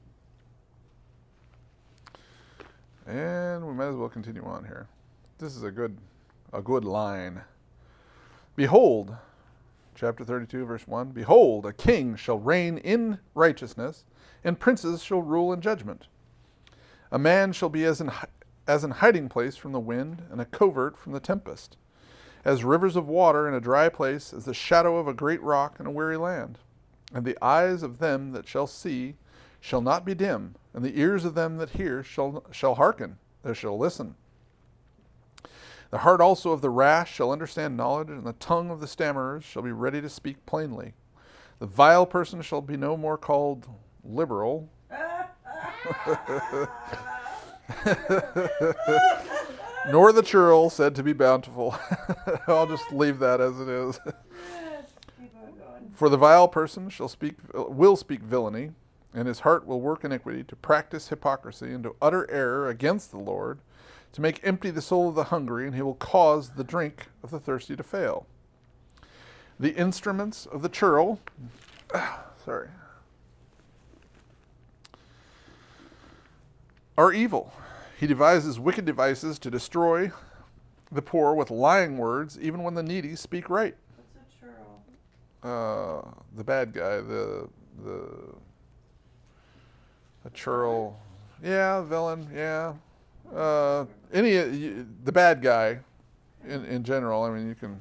And we might as well continue on here. This is a good, a good line. Behold, chapter thirty-two, verse one, behold, a king shall reign in righteousness, and princes shall rule in judgment. A man shall be as an, as an hiding place from the wind, and a covert from the tempest, as rivers of water in a dry place, as the shadow of a great rock in a weary land. And the eyes of them that shall see shall not be dim, and the ears of them that hear shall shall hearken, they shall listen. The heart also of the rash shall understand knowledge, and the tongue of the stammerers shall be ready to speak plainly. The vile person shall be no more called liberal, nor the churl said to be bountiful. I'll just leave that as it is. For the vile person shall speak, will speak villainy, and his heart will work iniquity, to practice hypocrisy, and to utter error against the Lord, to make empty the soul of the hungry, and he will cause the drink of the thirsty to fail. The instruments of the churl, sorry, are evil. He devises wicked devices to destroy the poor with lying words, even when the needy speak right. What's a churl? Uh, the bad guy, the the a churl, yeah, villain, yeah. Uh, any uh, the bad guy, in in general. I mean, you can.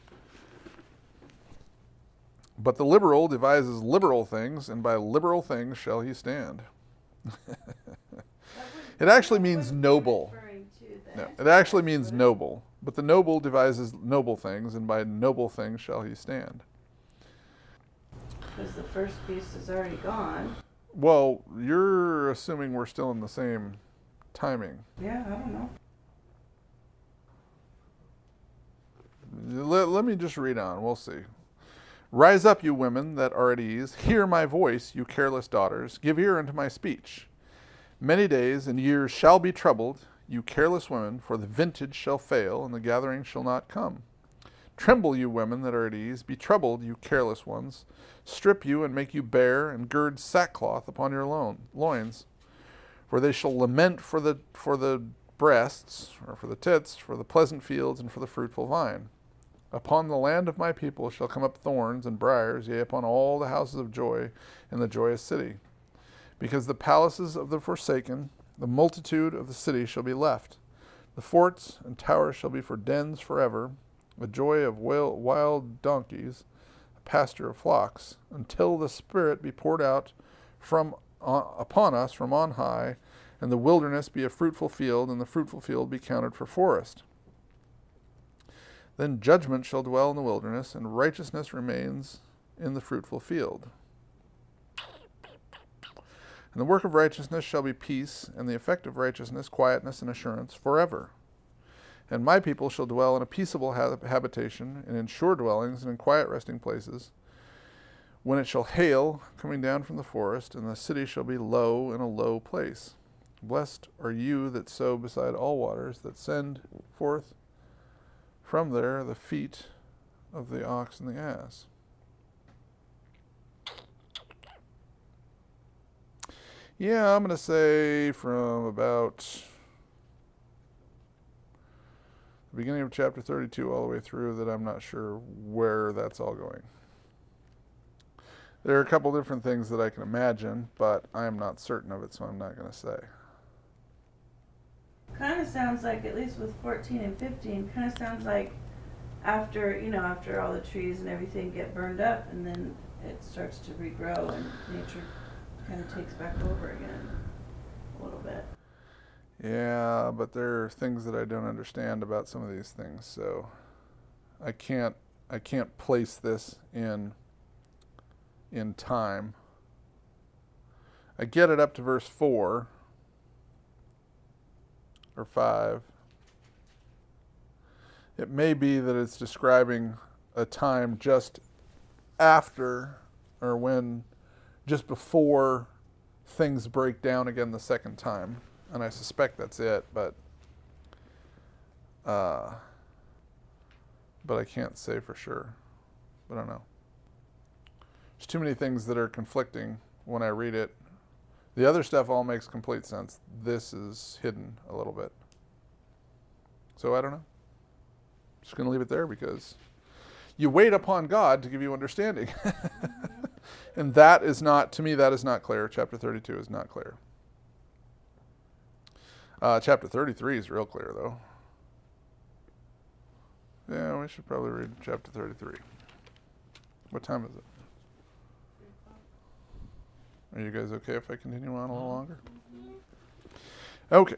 But the liberal devises liberal things, and by liberal things shall he stand. It actually means noble. No, it actually means noble. But the noble devises noble things, and by noble things shall he stand. Because the first piece is already gone. Well, you're assuming we're still in the same timing. Yeah, I don't know. Let, let me just read on. We'll see. Rise up, you women that are at ease. Hear my voice, you careless daughters. Give ear unto my speech. Many days and years shall be troubled, you careless women, for the vintage shall fail, and the gathering shall not come. Tremble, you women that are at ease. Be troubled, you careless ones. Strip you and make you bare, and gird sackcloth upon your loins. For they shall lament for the for the breasts, or for the tits, for the pleasant fields, and for the fruitful vine. Upon the land of my people shall come up thorns and briars, yea, upon all the houses of joy in the joyous city. Because the palaces of the forsaken, the multitude of the city shall be left. The forts and towers shall be for dens forever, a joy of wild donkeys, a pasture of flocks, until the Spirit be poured out from uh, upon us from on high, and the wilderness be a fruitful field, and the fruitful field be counted for forest. Then judgment shall dwell in the wilderness, and righteousness remains in the fruitful field. And the work of righteousness shall be peace, and the effect of righteousness quietness and assurance forever. And my people shall dwell in a peaceable habitation, and in sure dwellings, and in quiet resting places. When it shall hail, coming down from the forest, and the city shall be low in a low place. Blessed are you that sow beside all waters, that send forth from there the feet of the ox and the ass. Yeah, I'm going to say from about the beginning of chapter thirty-two all the way through that I'm not sure where that's all going. There are a couple different things that I can imagine, but I am not certain of it, so I'm not going to say. Kind of sounds like, at least with fourteen and fifteen, kind of sounds like after, you know, after all the trees and everything get burned up, and then it starts to regrow and nature kind of takes back over again a little bit. Yeah, but there are things that I don't understand about some of these things, so I can't I can't place this in in time. I get it up to verse four or five. It may be that it's describing a time just after, or when, just before things break down again the second time. And I suspect that's it, but uh, but I can't say for sure. But I don't know. There's too many things that are conflicting when I read it. The other stuff all makes complete sense. This is hidden a little bit. So I don't know. Just going to leave it there because you wait upon God to give you understanding. And that is not, to me, that is not clear. Chapter thirty-two is not clear. Uh, chapter thirty-three is real clear, though. Yeah, we should probably read chapter thirty-three. What time is it? Are you guys okay if I continue on a little longer? Okay.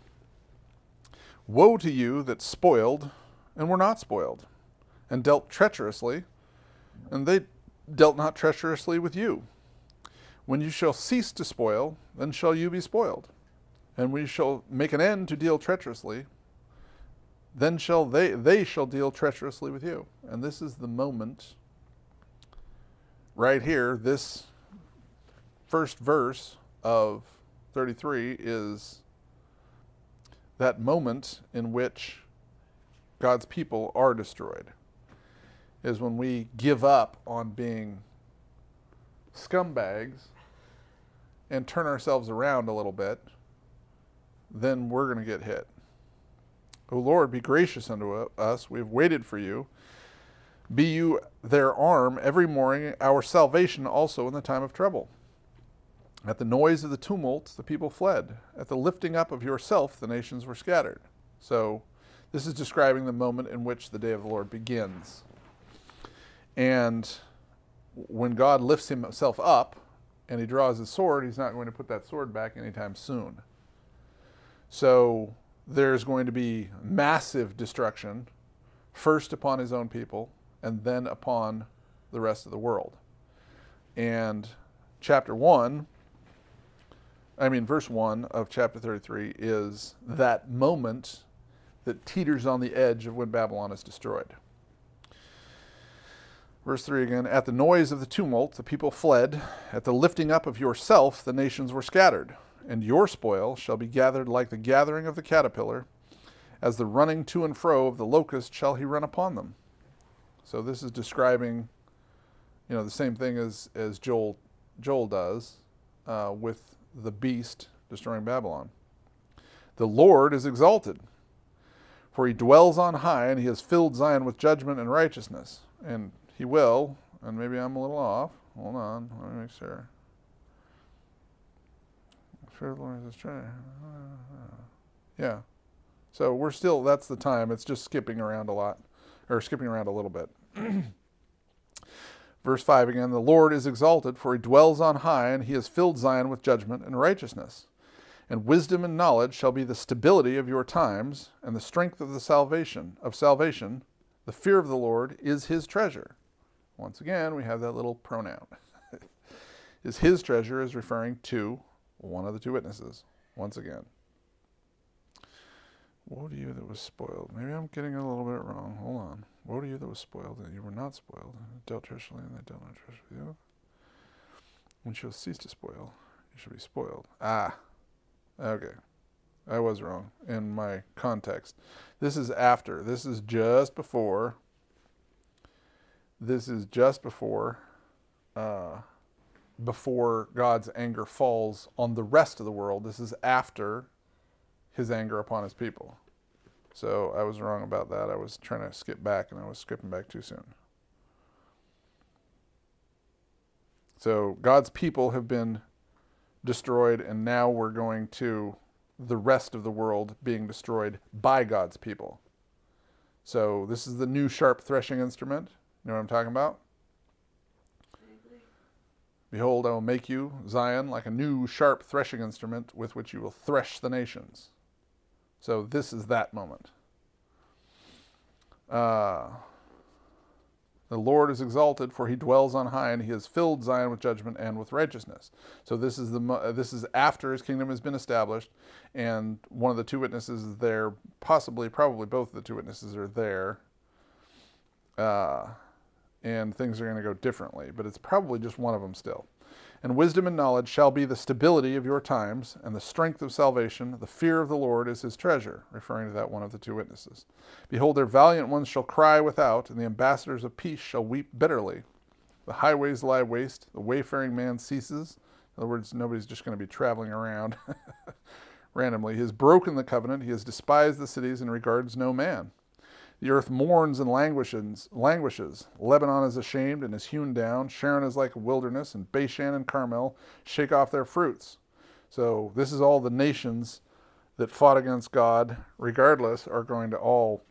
Woe to you that spoiled and were not spoiled, and dealt treacherously, and they dealt not treacherously with you. When you shall cease to spoil, then shall you be spoiled. And we shall make an end to deal treacherously, then shall they they shall deal treacherously with you. And this is the moment right here. This first verse of thirty-three is that moment in which God's people are destroyed. Is when we give up on being scumbags and turn ourselves around a little bit, then we're going to get hit. O Lord, be gracious unto us. We have waited for you. Be you their arm every morning, our salvation also in the time of trouble. At the noise of the tumult, the people fled. At the lifting up of yourself, the nations were scattered. So this is describing the moment in which the day of the Lord begins. And when God lifts himself up and he draws his sword, he's not going to put that sword back anytime soon. So there's going to be massive destruction, first upon his own people, and then upon the rest of the world. And chapter one, I mean verse one of chapter thirty-three is that moment that teeters on the edge of when Babylon is destroyed. Verse three again, at the noise of the tumult, the people fled. At the lifting up of yourself, the nations were scattered. And your spoil shall be gathered like the gathering of the caterpillar. As the running to and fro of the locust shall he run upon them. So this is describing, you know, the same thing as, as Joel, Joel does uh, with the beast destroying Babylon. The Lord is exalted, for he dwells on high, and he has filled Zion with judgment and righteousness. And he will, and maybe I'm a little off. Hold on, let me make sure. Fear of the Lord is strength. Yeah. So we're still, that's the time. It's just skipping around a lot, or skipping around a little bit. Verse five again, the Lord is exalted, for he dwells on high, and he has filled Zion with judgment and righteousness. And wisdom and knowledge shall be the stability of your times, and the strength of the salvation of salvation. The fear of the Lord is his treasure. Once again, we have that little pronoun. Is his treasure is referring to one of the two witnesses, once again. Woe to you that was spoiled. Maybe I'm getting it a little bit wrong. Hold on. Woe to you that was spoiled, that you were not spoiled. And dealt treacherously, and they dealt not treacherously with you. When you shall cease to spoil, you shall be spoiled. Ah, okay. I was wrong in my context. This is after. This is just before. This is just before. Uh, before God's anger falls on the rest of the world. This is after his anger upon his people. So I was wrong about that. I was trying to skip back, and I was skipping back too soon. So God's people have been destroyed, and now we're going to the rest of the world being destroyed by God's people. So this is the new sharp threshing instrument. You know what I'm talking about? Behold, I will make you, Zion, like a new sharp threshing instrument with which you will thresh the nations. So this is that moment. Uh, the Lord is exalted, for he dwells on high, and he has filled Zion with judgment and with righteousness. So this is the uh, this is after his kingdom has been established, and one of the two witnesses is there. Possibly, probably both of the two witnesses are there. Uh, and things are going to go differently, but it's probably just one of them still. And wisdom and knowledge shall be the stability of your times, and the strength of salvation. The fear of the Lord is his treasure, referring to that one of the two witnesses. Behold, their valiant ones shall cry without, and the ambassadors of peace shall weep bitterly. The highways lie waste, the wayfaring man ceases. In other words, nobody's just going to be traveling around randomly. He has broken the covenant, he has despised the cities, and regards no man. The earth mourns and languishes, languishes. Lebanon is ashamed and is hewn down. Sharon is like a wilderness, and Bashan and Carmel shake off their fruits. So this is all the nations that fought against God, regardless, are going to all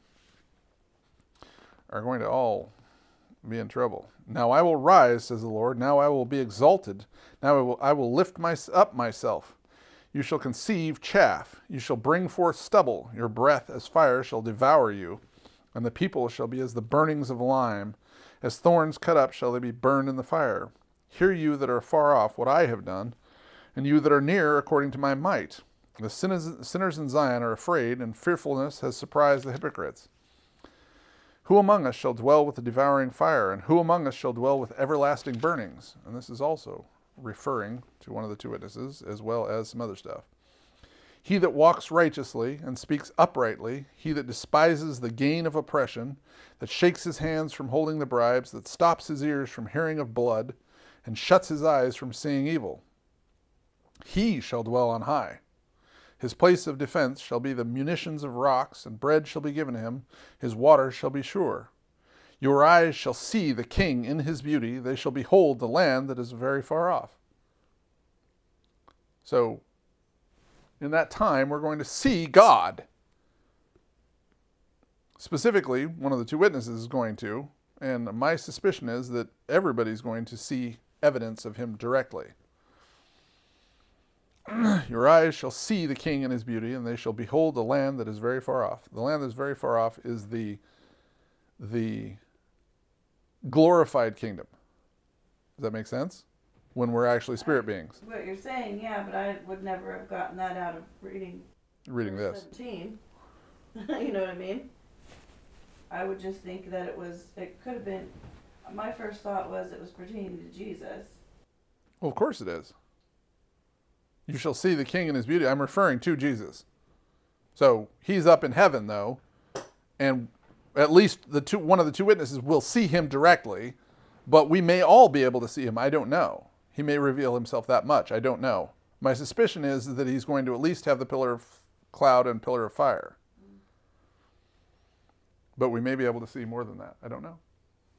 are going to all be in trouble. Now I will rise, says the Lord. Now I will be exalted. Now I will, I will lift my, up myself. You shall conceive chaff. You shall bring forth stubble. Your breath as fire shall devour you. And the people shall be as the burnings of lime. As thorns cut up shall they be burned in the fire. Hear you that are far off what I have done, and you that are near according to my might. The sinners, sinners in Zion are afraid, and fearfulness has surprised the hypocrites. Who among us shall dwell with the devouring fire, and who among us shall dwell with everlasting burnings? And this is also referring to one of the two witnesses, as well as some other stuff. He that walks righteously and speaks uprightly, he that despises the gain of oppression, that shakes his hands from holding the bribes, that stops his ears from hearing of blood, and shuts his eyes from seeing evil, he shall dwell on high. His place of defense shall be the munitions of rocks, and bread shall be given him. His water shall be sure. Your eyes shall see the king in his beauty. They shall behold the land that is very far off. So, in that time, we're going to see God. Specifically, one of the two witnesses is going to, and my suspicion is that everybody's going to see evidence of him directly. Your eyes shall see the king in his beauty, and they shall behold the land that is very far off. The land that is very far off is the, the glorified kingdom. Does that make sense? When we're actually spirit beings. What you're saying, yeah, but I would never have gotten that out of reading Reading this. seventeen. You know what I mean? I would just think that it was, it could have been, my first thought was it was pertaining to Jesus. Well, of course it is. You shall see the king in his beauty. I'm referring to Jesus. So he's up in heaven, though, and at least the two, one of the two witnesses will see him directly, but we may all be able to see him. I don't know. He may reveal himself that much. I don't know. My suspicion is that he's going to at least have the pillar of cloud and pillar of fire. But we may be able to see more than that. I don't know.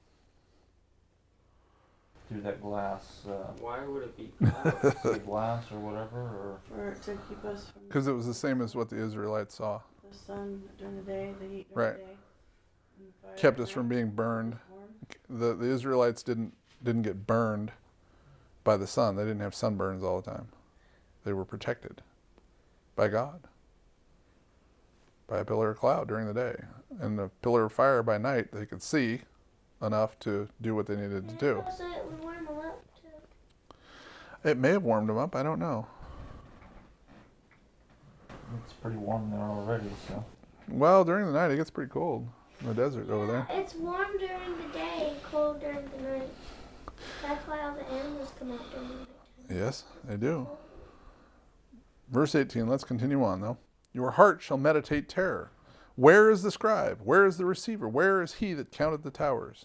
Through that glass, uh, Why would it be clouds? the glass or whatever, or For, to keep us from Because it was the same as what the Israelites saw. the sun during the day, the heat during Right. the day. and the fire Kept at us from night. being burned. Warm. The, the Israelites didn't didn't get burned by the sun. They didn't have sunburns all the time. They were protected by God. By a pillar of cloud during the day. And a pillar of fire by night. They could see enough to do what they needed to do. So it would warm them up too. It may have warmed them up. I don't know. it's pretty warm there already, so. Well, during the night it gets pretty cold in the desert over there. It's warm during the day and cold during the night. That's why all the animals come out during the night. Yes, they do. Verse eighteen, let's continue on though. Your heart shall meditate terror. Where is the scribe? Where is the receiver? Where is he that counted the towers?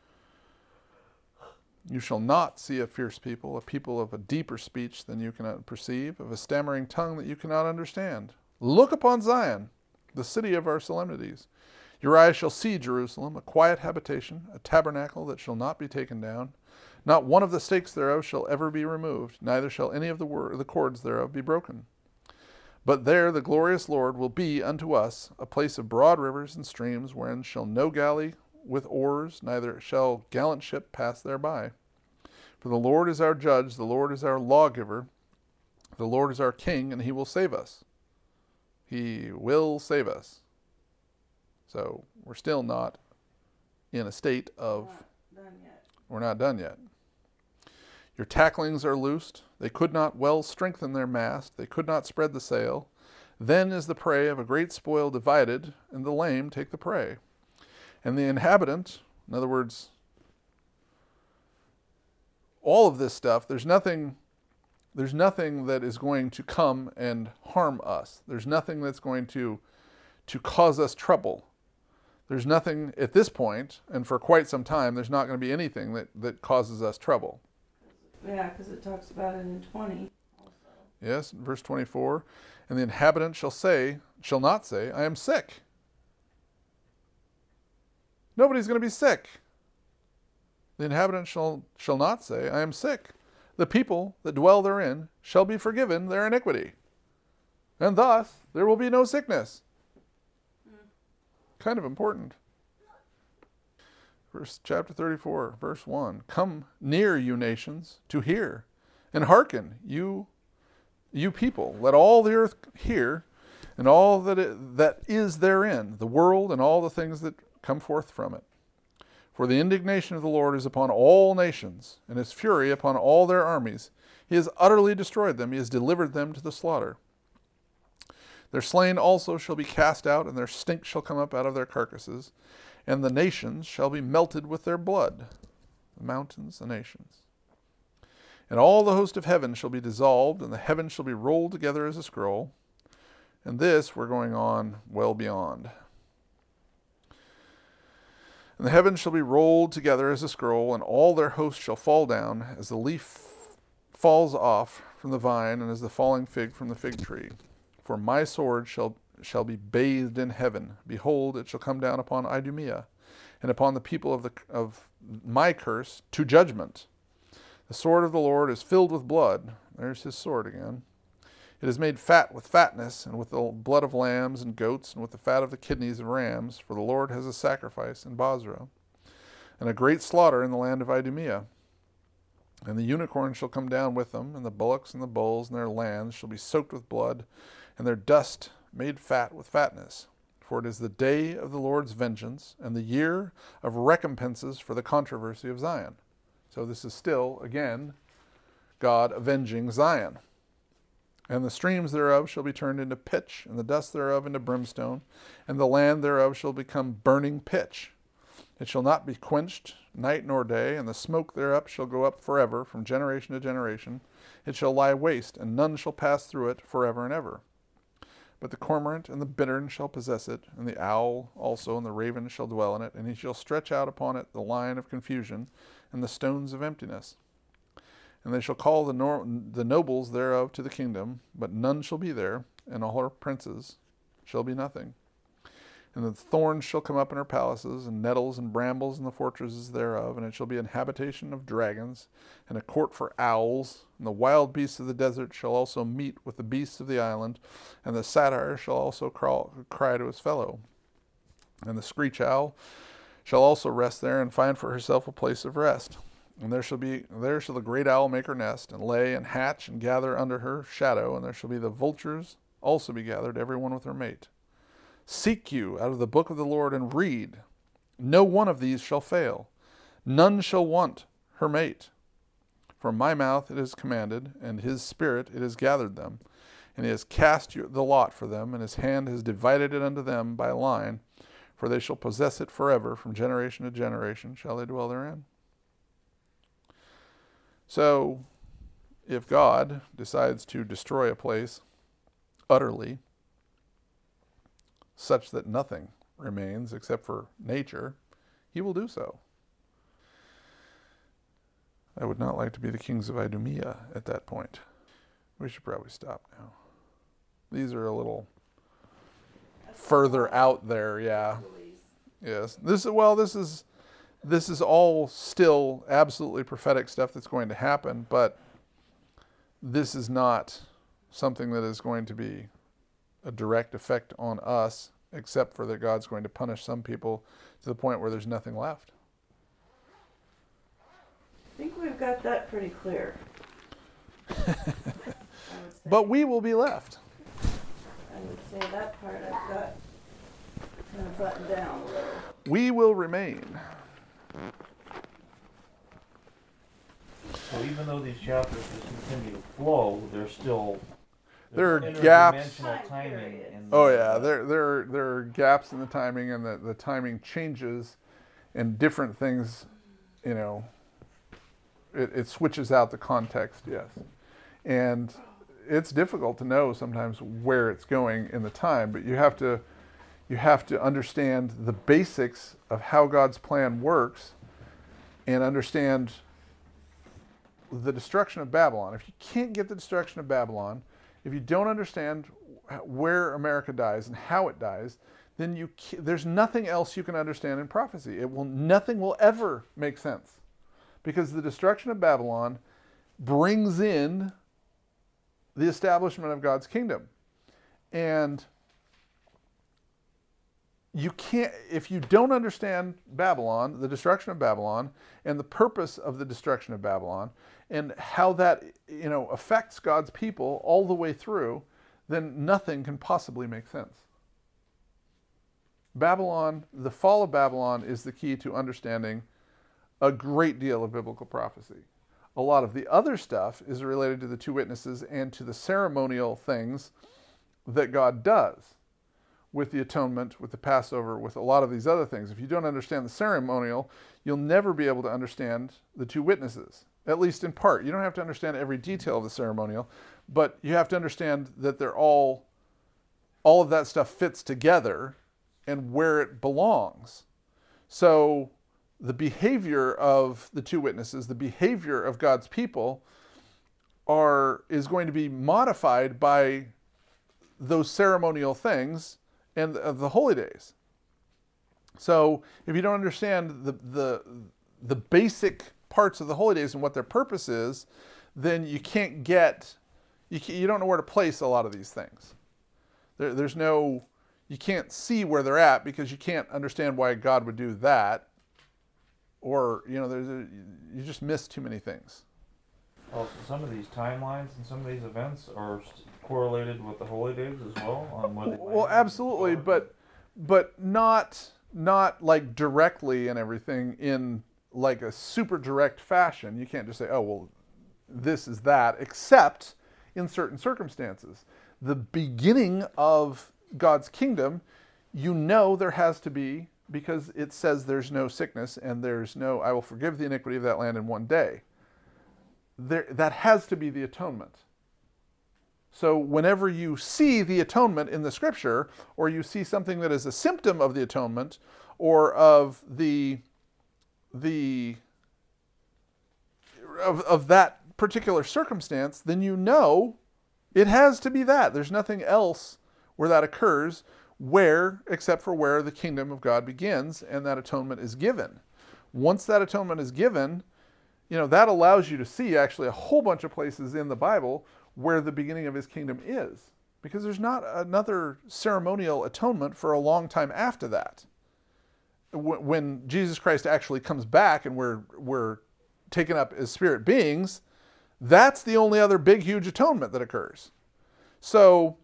You shall not see a fierce people, a people of a deeper speech than you cannot perceive, of a stammering tongue that you cannot understand. Look upon Zion, the city of our solemnities. Your eyes shall see Jerusalem, a quiet habitation, a tabernacle that shall not be taken down. Not one of the stakes thereof shall ever be removed, neither shall any of the, wor- the cords thereof be broken. But there the glorious Lord will be unto us a place of broad rivers and streams, wherein shall no galley with oars, neither shall gallant ship pass thereby. For the Lord is our judge, the Lord is our lawgiver, the Lord is our king, and he will save us. He will save us. So we're still not in a state of, Not done yet. we're not done yet. Your tacklings are loosed. They could not well strengthen their mast. They could not spread the sail. Then is the prey of a great spoil divided, and the lame take the prey. And the inhabitant, in other words, all of this stuff, there's nothing there's nothing that is going to come and harm us. There's nothing that's going to to cause us trouble. There's nothing at this point, and for quite some time, there's not going to be anything that, that causes us trouble. Yeah, because it talks about it in twenty. Also. Yes, verse twenty-four, and the inhabitant shall say, shall not say, I am sick. Nobody's going to be sick. The inhabitant shall, shall not say, I am sick. The people that dwell therein shall be forgiven their iniquity. And thus there will be no sickness. Mm. Kind of important. Verse chapter thirty-four, verse one. Come near, you nations, to hear, and hearken, you you people. Let all the earth hear, and all that it, that is therein, the world and all the things that come forth from it. For the indignation of the Lord is upon all nations, and his fury upon all their armies. He has utterly destroyed them. He has delivered them to the slaughter. Their slain also shall be cast out, and their stink shall come up out of their carcasses, and the nations shall be melted with their blood. The mountains, the nations. And all the host of heaven shall be dissolved, and the heavens shall be rolled together as a scroll. And this we're going on well beyond. And the heavens shall be rolled together as a scroll, and all their hosts shall fall down, as the leaf falls off from the vine, and as the falling fig from the fig tree. For my sword shall shall be bathed in heaven. Behold, it shall come down upon Idumea, and upon the people of the of my curse to judgment. The sword of the Lord is filled with blood. There's his sword again. It is made fat with fatness, and with the blood of lambs and goats, and with the fat of the kidneys of rams, for the Lord has a sacrifice in Bozrah, and a great slaughter in the land of Idumea. And the unicorn shall come down with them, and the bullocks and the bulls and their lands shall be soaked with blood, and their dust made fat with fatness. For it is the day of the Lord's vengeance, and the year of recompenses for the controversy of Zion. So this is still, again, God avenging Zion. And the streams thereof shall be turned into pitch, and the dust thereof into brimstone, and the land thereof shall become burning pitch. It shall not be quenched night nor day, and the smoke thereof shall go up forever, from generation to generation. It shall lie waste, and none shall pass through it forever and ever. But the cormorant and the bittern shall possess it, and the owl also, and the raven shall dwell in it, and he shall stretch out upon it the line of confusion, and the stones of emptiness. And they shall call the, nor- the nobles thereof to the kingdom, but none shall be there, and all her princes shall be nothing. And the thorns shall come up in her palaces, and nettles and brambles in the fortresses thereof, and it shall be an habitation of dragons, and a court for owls. And the wild beasts of the desert shall also meet with the beasts of the island, and the satyr shall also crawl, cry to his fellow. And the screech owl shall also rest there, and find for herself a place of rest. And there shall be there shall the great owl make her nest, and lay and hatch, and gather under her shadow, and there shall be the vultures also be gathered, every one with her mate. Seek you out of the book of the Lord, and read. No one of these shall fail. None shall want her mate. From my mouth it is commanded, and his spirit it has gathered them. And he has cast you the lot for them, and his hand has divided it unto them by line, for they shall possess it forever, from generation to generation shall they dwell therein. So, if God decides to destroy a place utterly, such that nothing remains except for nature, he will do so. I would not like to be the kings of Idumea at that point. We should probably stop now. These are a little further out there, yeah. Yes. This is well, this is This is all still absolutely prophetic stuff that's going to happen, but this is not something that is going to be a direct effect on us, except for that God's going to punish some people to the point where there's nothing left. I think we've got that pretty clear. But we will be left. I would say that part I've got kind of buttoned down a little. We will remain. So even though these chapters just continue to flow, there's still There are there's gaps. interdimensional timing in Oh the- yeah, there there there are gaps in the timing, and the, the timing changes, and different things, you know, it, it switches out the context, yes. And it's difficult to know sometimes where it's going in the time, but you have to you have to understand the basics of how God's plan works and understand the destruction of Babylon. If you can't get the destruction of Babylon, if you don't understand where America dies and how it dies, then you there's nothing else you can understand in prophecy. It will nothing will ever make sense, because the destruction of Babylon brings in the establishment of God's kingdom. And you can't, if you don't understand Babylon, the destruction of Babylon, and the purpose of the destruction of Babylon, and how that, you know, affects God's people all the way through, then nothing can possibly make sense. Babylon, the fall of Babylon, is the key to understanding a great deal of biblical prophecy. A lot of the other stuff is related to the two witnesses and to the ceremonial things that God does with the atonement, with the Passover, with a lot of these other things. If you don't understand the ceremonial, you'll never be able to understand the two witnesses, at least in part. You don't have to understand every detail of the ceremonial, but you have to understand that they're all, all of that stuff fits together and where it belongs. So the behavior of the two witnesses, the behavior of God's people, are is going to be modified by those ceremonial things and the, the holy days. So if you don't understand the, the the basic parts of the holy days and what their purpose is, then you can't get, you, can, you don't know where to place a lot of these things. There, there's no, you can't see where they're at because you can't understand why God would do that. Or, you know, there's a, you just miss too many things. Also, some of these timelines and some of these events are correlated with the holy days as well on where they Well, absolutely, but but not not like directly and everything in like a super direct fashion. You can't just say, oh, well, this is that, except in certain circumstances. The beginning of God's kingdom, you know there has to be, because it says there's no sickness and there's no, I will forgive the iniquity of that land in one day. There, that has to be the atonement. So whenever you see the atonement in the scripture, or you see something that is a symptom of the atonement, or of the, the of, of that particular circumstance, then you know it has to be that. There's nothing else where that occurs, where, except for where the kingdom of God begins and that atonement is given. Once that atonement is given, you know, that allows you to see actually a whole bunch of places in the Bible where the beginning of his kingdom is, because there's not another ceremonial atonement for a long time after that. When Jesus Christ actually comes back and we're we're taken up as spirit beings, that's the only other big, huge atonement that occurs. So,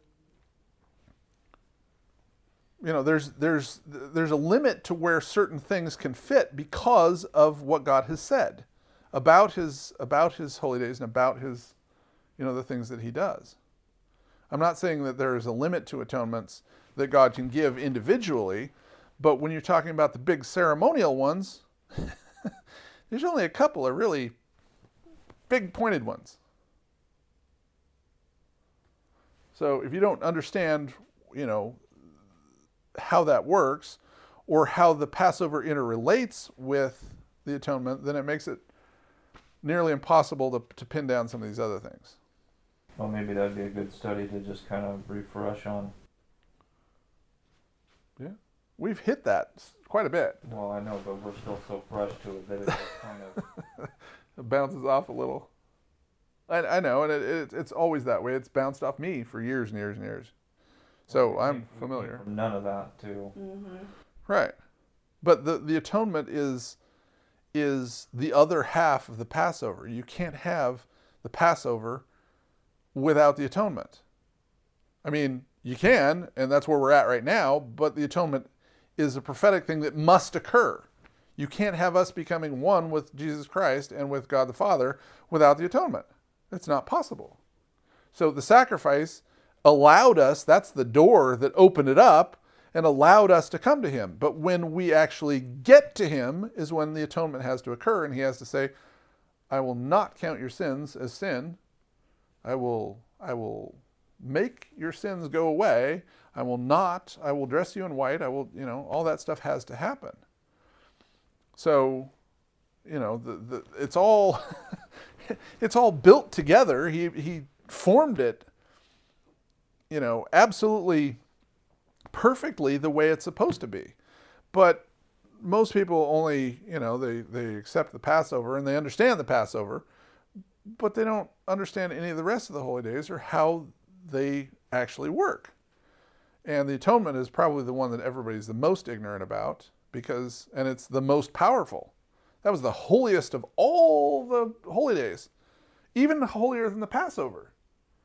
you know, there's there's there's a limit to where certain things can fit because of what God has said about his about his holy days and about his, you know, the things that he does. I'm not saying that there is a limit to atonements that God can give individually, but when you're talking about the big ceremonial ones, there's only a couple of really big pointed ones. So if you don't understand, you know, how that works, or how the Passover interrelates with the atonement, then it makes it nearly impossible to, to pin down some of these other things. Well, maybe that'd be a good study to just kind of refresh on. Yeah, we've hit that quite a bit. Well, I know, but we're still so fresh to it that it just kind of... It bounces off a little. I, I know, and it, it, it's always that way. It's bounced off me for years and years and years. So well, I'm we came familiar. From none of that, too. Mm-hmm. Right. But the, the atonement is is the other half of the Passover. You can't have the Passover without the atonement. I mean, you can, and that's where we're at right now, but the atonement is a prophetic thing that must occur. You can't have us becoming one with Jesus Christ and with God the Father without the atonement. It's not possible. So the sacrifice allowed us, that's the door that opened it up and allowed us to come to him. But when we actually get to him is when the atonement has to occur, and he has to say, I will not count your sins as sin. I will, I will make your sins go away. I will not, I will dress you in white. I will, you know, all that stuff has to happen. So, you know, the, the it's all, it's all built together. He, he formed it, you know, absolutely perfectly the way it's supposed to be. But most people only, you know, they, they accept the Passover and they understand the Passover, but they don't understand any of the rest of the holy days or how they actually work. And the atonement is probably the one that everybody's the most ignorant about because, and it's the most powerful. That was the holiest of all the holy days, even holier than the Passover.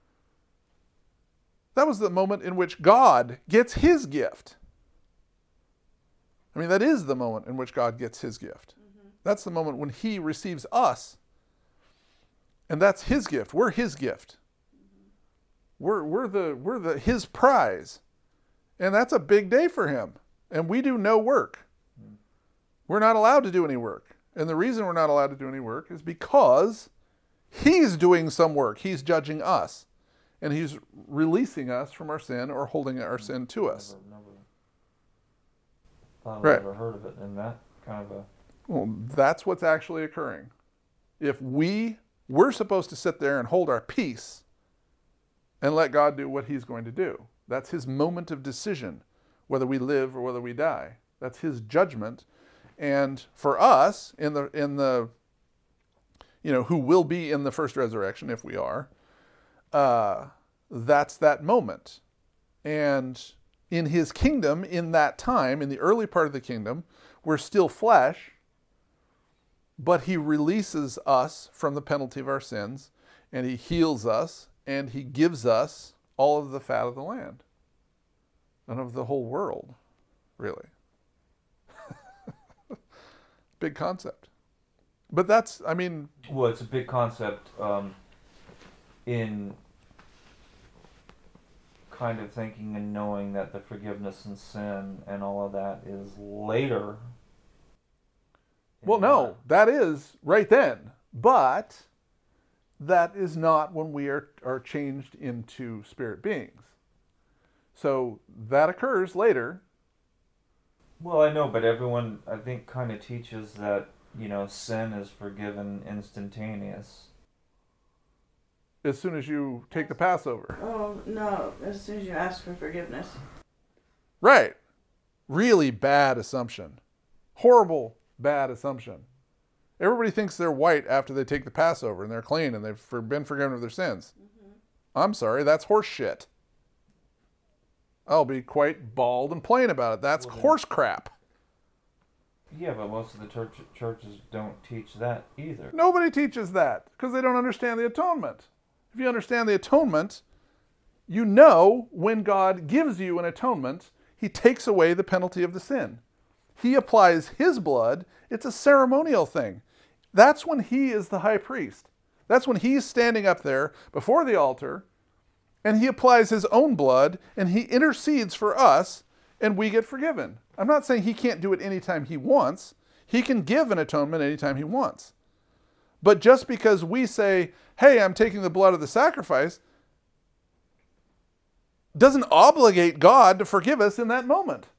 That was the moment in which God gets his gift. I mean, that is the moment in which God gets his gift. Mm-hmm. That's the moment when he receives us. And that's his gift. We're his gift. Mm-hmm. We're, we're, the, we're the, his prize. And that's a big day for him. And we do no work. Mm-hmm. We're not allowed to do any work. And the reason we're not allowed to do any work is because he's doing some work. He's judging us. And he's releasing us from our sin or holding our sin to us. Never, never thought I've Right. ever heard of it in that kind of a... Well, that's what's actually occurring. If we, we're supposed to sit there and hold our peace and let God do what he's going to do. That's his moment of decision, whether we live or whether we die. That's his judgment. And for us, in the, in the, you know, who will be in the first resurrection, if we are, uh, that's that moment. And in his kingdom, in that time, in the early part of the kingdom, we're still flesh, but he releases us from the penalty of our sins, and he heals us, and he gives us all of the fat of the land, and of the whole world, really. Big concept. But that's, I mean... Well, it's a big concept um, in kind of thinking and knowing that the forgiveness and sin and all of that is later. Well, no, that is right then. But that is not when we are, are changed into spirit beings. So that occurs later. Well, I know, but everyone, I think, kind of teaches that, you know, sin is forgiven instantaneous. As soon as you take the Passover. Oh, no, as soon as you ask for forgiveness. Right. Really bad assumption. Horrible, bad assumption. Everybody thinks they're white after they take the Passover and they're clean and they've been forgiven of their sins. Mm-hmm. I'm sorry, that's horse shit. I'll be quite bald and plain about it. That's well, horse crap. Yeah, but most of the church, churches don't teach that either. Nobody teaches that because they don't understand the atonement. If you understand the atonement, you know when God gives you an atonement, he takes away the penalty of the sin. He applies his blood. It's a ceremonial thing. That's when he is the high priest. That's when he's standing up there before the altar, and he applies his own blood, and he intercedes for us, and we get forgiven. I'm not saying he can't do it anytime he wants. He can give an atonement anytime he wants. But just because we say, hey, I'm taking the blood of the sacrifice, doesn't obligate God to forgive us in that moment.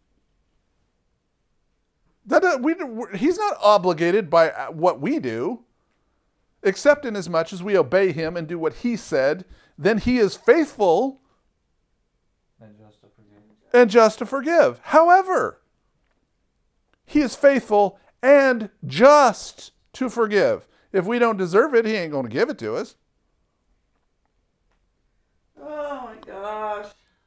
That uh, we, he's not obligated by what we do, except in as much as we obey him and do what he said. Then he is faithful and just to forgive. And just to forgive. However, he is faithful and just to forgive. If we don't deserve it, he ain't going to give it to us. Oh my gosh.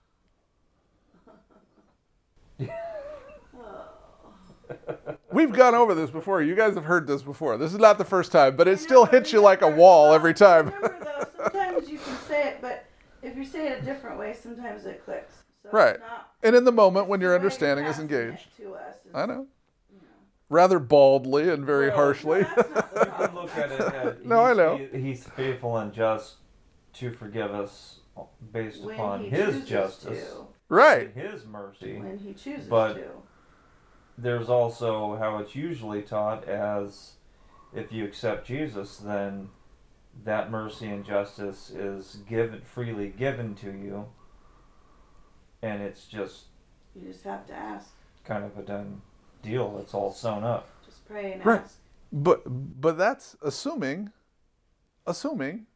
We've gone over this before. You guys have heard this before. This is not the first time, but it still hits you like a wall every time. Remember though, sometimes you can say it, but if you say it a different way, sometimes it clicks. So Right. It's not, And in the moment when it's your the way understanding you're is passing it engaged. To us is, I know. you know. Rather baldly and very Well, harshly. No, that's not the You problem. can look at it as No, I he's, know. he- he's faithful and just to forgive us based When upon he his chooses justice, to. Right. and his mercy. When he chooses But- to. There's also how it's usually taught as if you accept Jesus, then that mercy and justice is given freely given to you, and it's just You just have to ask. kind of a done deal. It's all sewn up. Just pray and Right. ask. But but that's assuming, assuming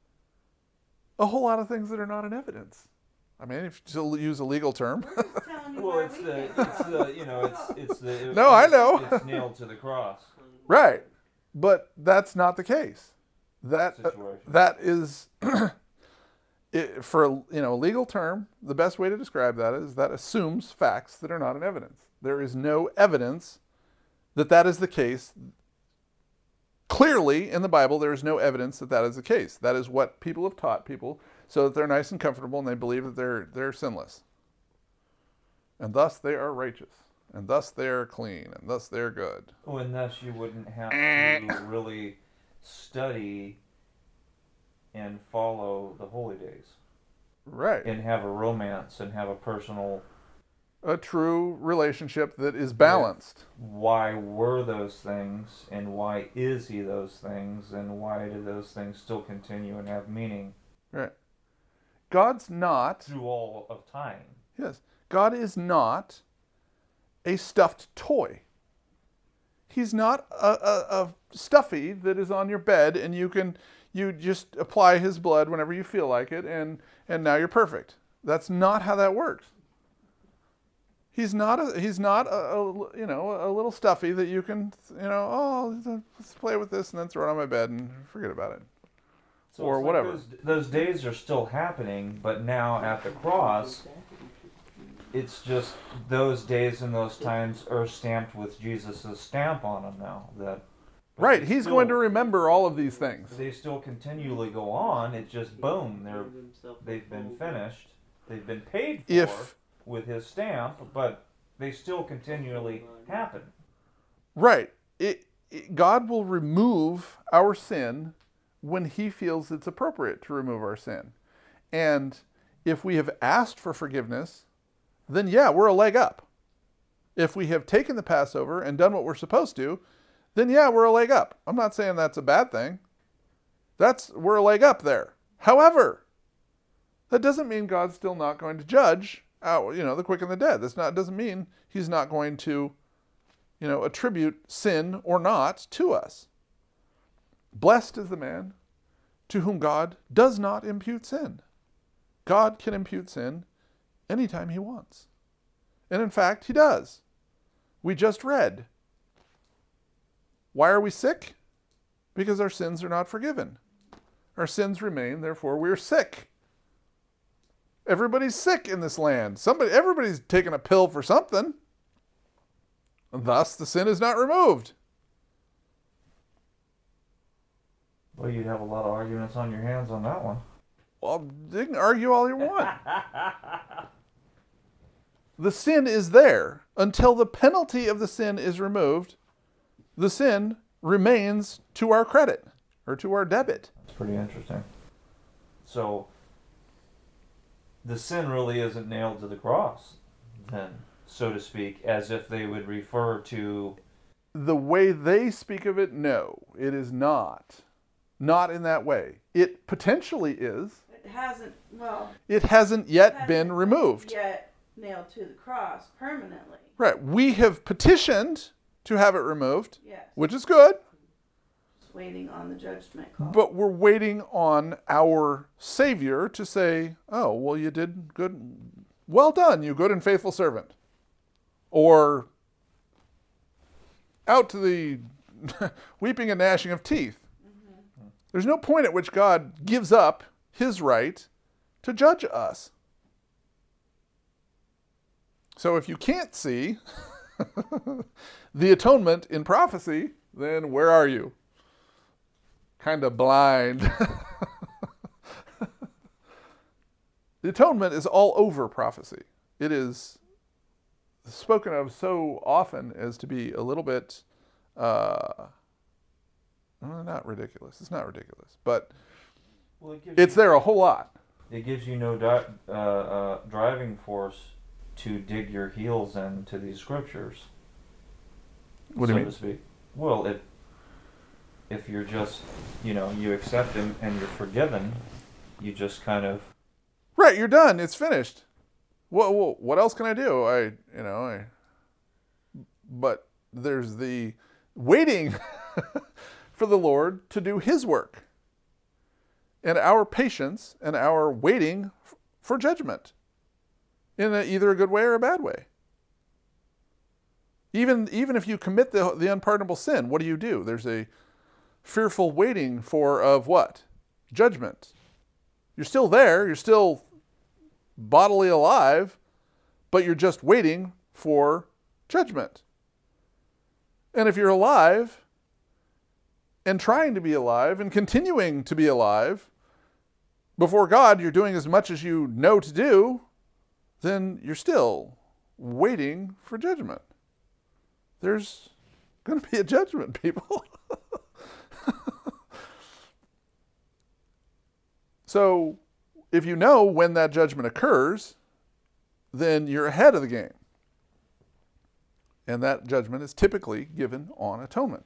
a whole lot of things that are not in evidence. I mean, if you still use a legal term. We're just telling you Well, where it's we the came it's from. the you know it's it's the No, I know. it's nailed to the cross Right. But that's not the case. That uh, situation. that is it, for a, you know, a legal term, the best way to describe that is that assumes facts that are not in evidence. There is no evidence that that is the case. Clearly, in the Bible, there is no evidence that that is the case. That is what people have taught people so that they're nice and comfortable and they believe that they're they're sinless. And thus they are righteous. And thus they are clean. And thus they're good. Oh, and thus you wouldn't have to really study and follow the holy days Right. and have a romance and have a personal A true relationship that is balanced. why were those things and why is he those things and why do those things still continue and have meaning Right. God's not, through all of time. yes, God is not a stuffed toy. He's not a, a, a stuffy that is on your bed and you can, you just apply his blood whenever you feel like it and, and now you're perfect. That's not how that works. He's not a, he's not a, a, you know, a little stuffy that you can, you know, oh, let's play with this and then throw it on my bed and forget about it. So Or it's like whatever. those, those days are still happening, but now at the cross, it's just those days and those times are stamped with Jesus' stamp on them now. That but Right, they he's still- going to remember all of these things. They still continually go on. It's just boom, they're they've been finished. They've been paid for If with his stamp, but they still continually happen. Right. It, it, God will remove our sin when he feels it's appropriate to remove our sin. And if we have asked for forgiveness, then yeah, we're a leg up. If we have taken the Passover and done what we're supposed to, then yeah, we're a leg up. I'm not saying that's a bad thing. That's, we're a leg up there. However, that doesn't mean God's still not going to judge, uh, you know, the quick and the dead. That's not, doesn't mean he's not going to, you know, attribute sin or not to us. Blessed is the man to whom God does not impute sin. God can impute sin anytime he wants. And in fact, he does. We just read. Why are we sick? Because our sins are not forgiven. Our sins remain, therefore we are sick. Everybody's sick in this land. Somebody, everybody's taking a pill for something. And thus the sin is not removed. Well, you'd have a lot of arguments on your hands on that one. Well, you can argue all you want. The sin is there. Until the penalty of the sin is removed, the sin remains to our credit or to our debit. It's pretty interesting. So, the sin really isn't nailed to the cross, then, so to speak, as if they would refer to... The way they speak of it, no, it is not. Not in that way. It potentially is. It hasn't, well, It hasn't yet hasn't been removed. yet nailed to the cross permanently. Right. We have petitioned to have it removed, Yes. which is good. Just waiting on the judgment call. But we're waiting on our Savior to say, oh, well, you did good. Well done, you good and faithful servant. Or out to the weeping and gnashing of teeth. Mm-hmm. There's no point at which God gives up his right to judge us. So if you can't see the atonement in prophecy, then where are you? Kind of blind. The atonement is all over prophecy. It is spoken of so often as to be a little bit, uh, well, not ridiculous. It's not ridiculous, but Well, it gives it's you, there a whole lot. It gives you no di- uh, uh, driving force to dig your heels into these scriptures. What do so you to mean? speak. Well, if if you're just, you know, you accept him and you're forgiven, you just kind of, Right, you're done. It's finished. What what, what else can I do? I you know I. But there's the waiting for the Lord to do His work, and our patience and our waiting f- for judgment, in a, either a good way or a bad way. Even even if you commit the the unpardonable sin, what do you do? There's a fearful waiting for of what? Judgment. You're still there. You're still bodily alive, but you're just waiting for judgment. And if you're alive and trying to be alive and continuing to be alive before God, you're doing as much as you know to do, then you're still waiting for judgment. There's going to be a judgment, people. So, if you know when that judgment occurs, then you're ahead of the game. And that judgment is typically given on atonement.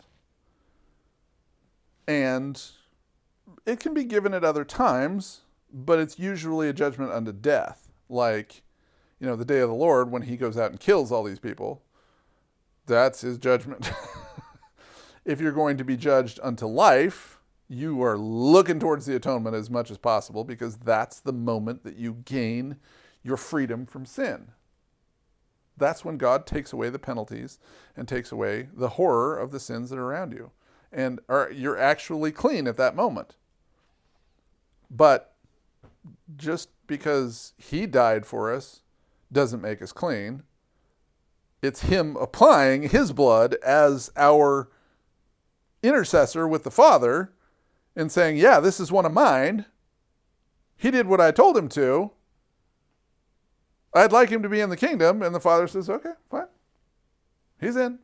And it can be given at other times, but it's usually a judgment unto death. Like, you know, the day of the Lord, when he goes out and kills all these people, that's his judgment. If you're going to be judged unto life, you are looking towards the atonement as much as possible, because that's the moment that you gain your freedom from sin. That's when God takes away the penalties and takes away the horror of the sins that are around you. And are, you're actually clean at that moment. But just because he died for us doesn't make us clean. It's him applying his blood as our intercessor with the Father and saying, yeah, this is one of mine. He did what I told him to. I'd like him to be in the kingdom. And the Father says, okay, fine. He's in.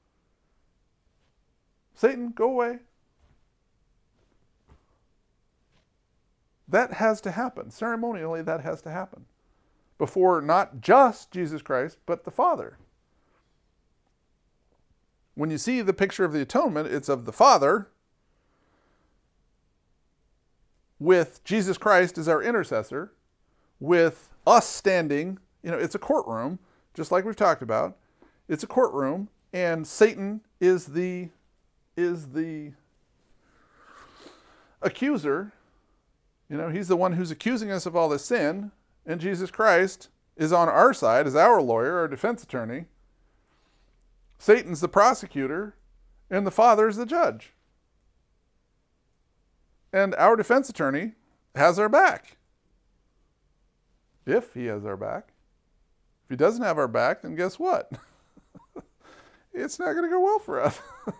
Satan, go away. That has to happen. Ceremonially, that has to happen. Before not just Jesus Christ, but the Father. When you see the picture of the atonement, it's of the Father with Jesus Christ as our intercessor, with us standing. You know, it's a courtroom, just like we've talked about. It's a courtroom, and Satan is the is the accuser. You know, he's the one who's accusing us of all this sin, and Jesus Christ is on our side as our lawyer, our defense attorney. Satan's the prosecutor, and the Father is the judge. And our defense attorney has our back. If he has our back. If he doesn't have our back, then guess what? It's not going to go well for us.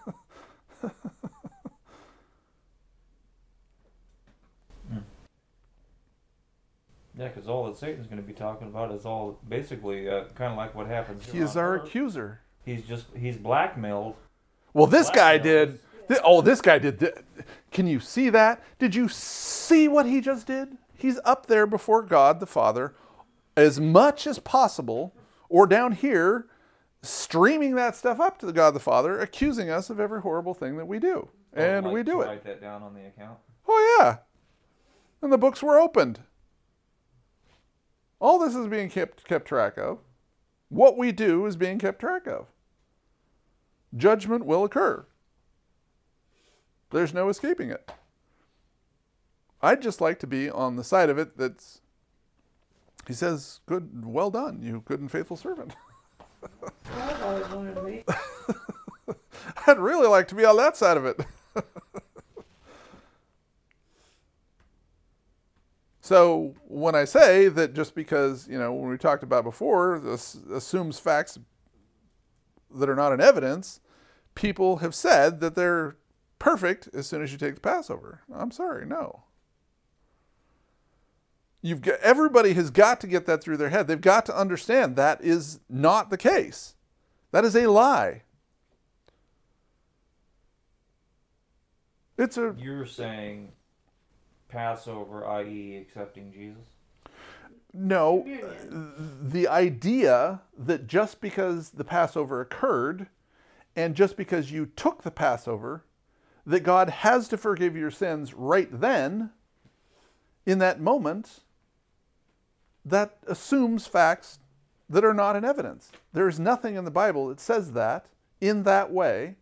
yeah, because all that Satan's going to be talking about is all basically uh, kind of like what happens He here is on our Earth. accuser. He's just, he's blackmailed. Well, this guy Blackmailed did. Th- oh, this guy did. Th- Can you see that? Did you see what he just did? He's up there before God the Father as much as possible, or down here, streaming that stuff up to the God the Father, accusing us of every horrible thing that we do. And Like we to do it. Write that down on the account. Oh, yeah. And the books were opened. All this is being kept, kept track of. What we do is being kept track of. Judgment will occur. There's no escaping it. I'd just like to be on the side of it that's, he says, good, well done, you good and faithful servant. I've always wanted to be. I'd really like to be on that side of it. So when I say that just because, you know, when we talked about before, this assumes facts that are not in evidence, people have said that they're perfect as soon as you take the Passover. I'm sorry, no. You've got, everybody has got to get that through their head. They've got to understand that is not the case. That is a lie. It's a... You're saying Passover, that is accepting Jesus? No, Communion. the idea that just because the Passover occurred and just because you took the Passover that God has to forgive your sins right then, in that moment, that assumes facts that are not in evidence. There is nothing in the Bible that says that in that way,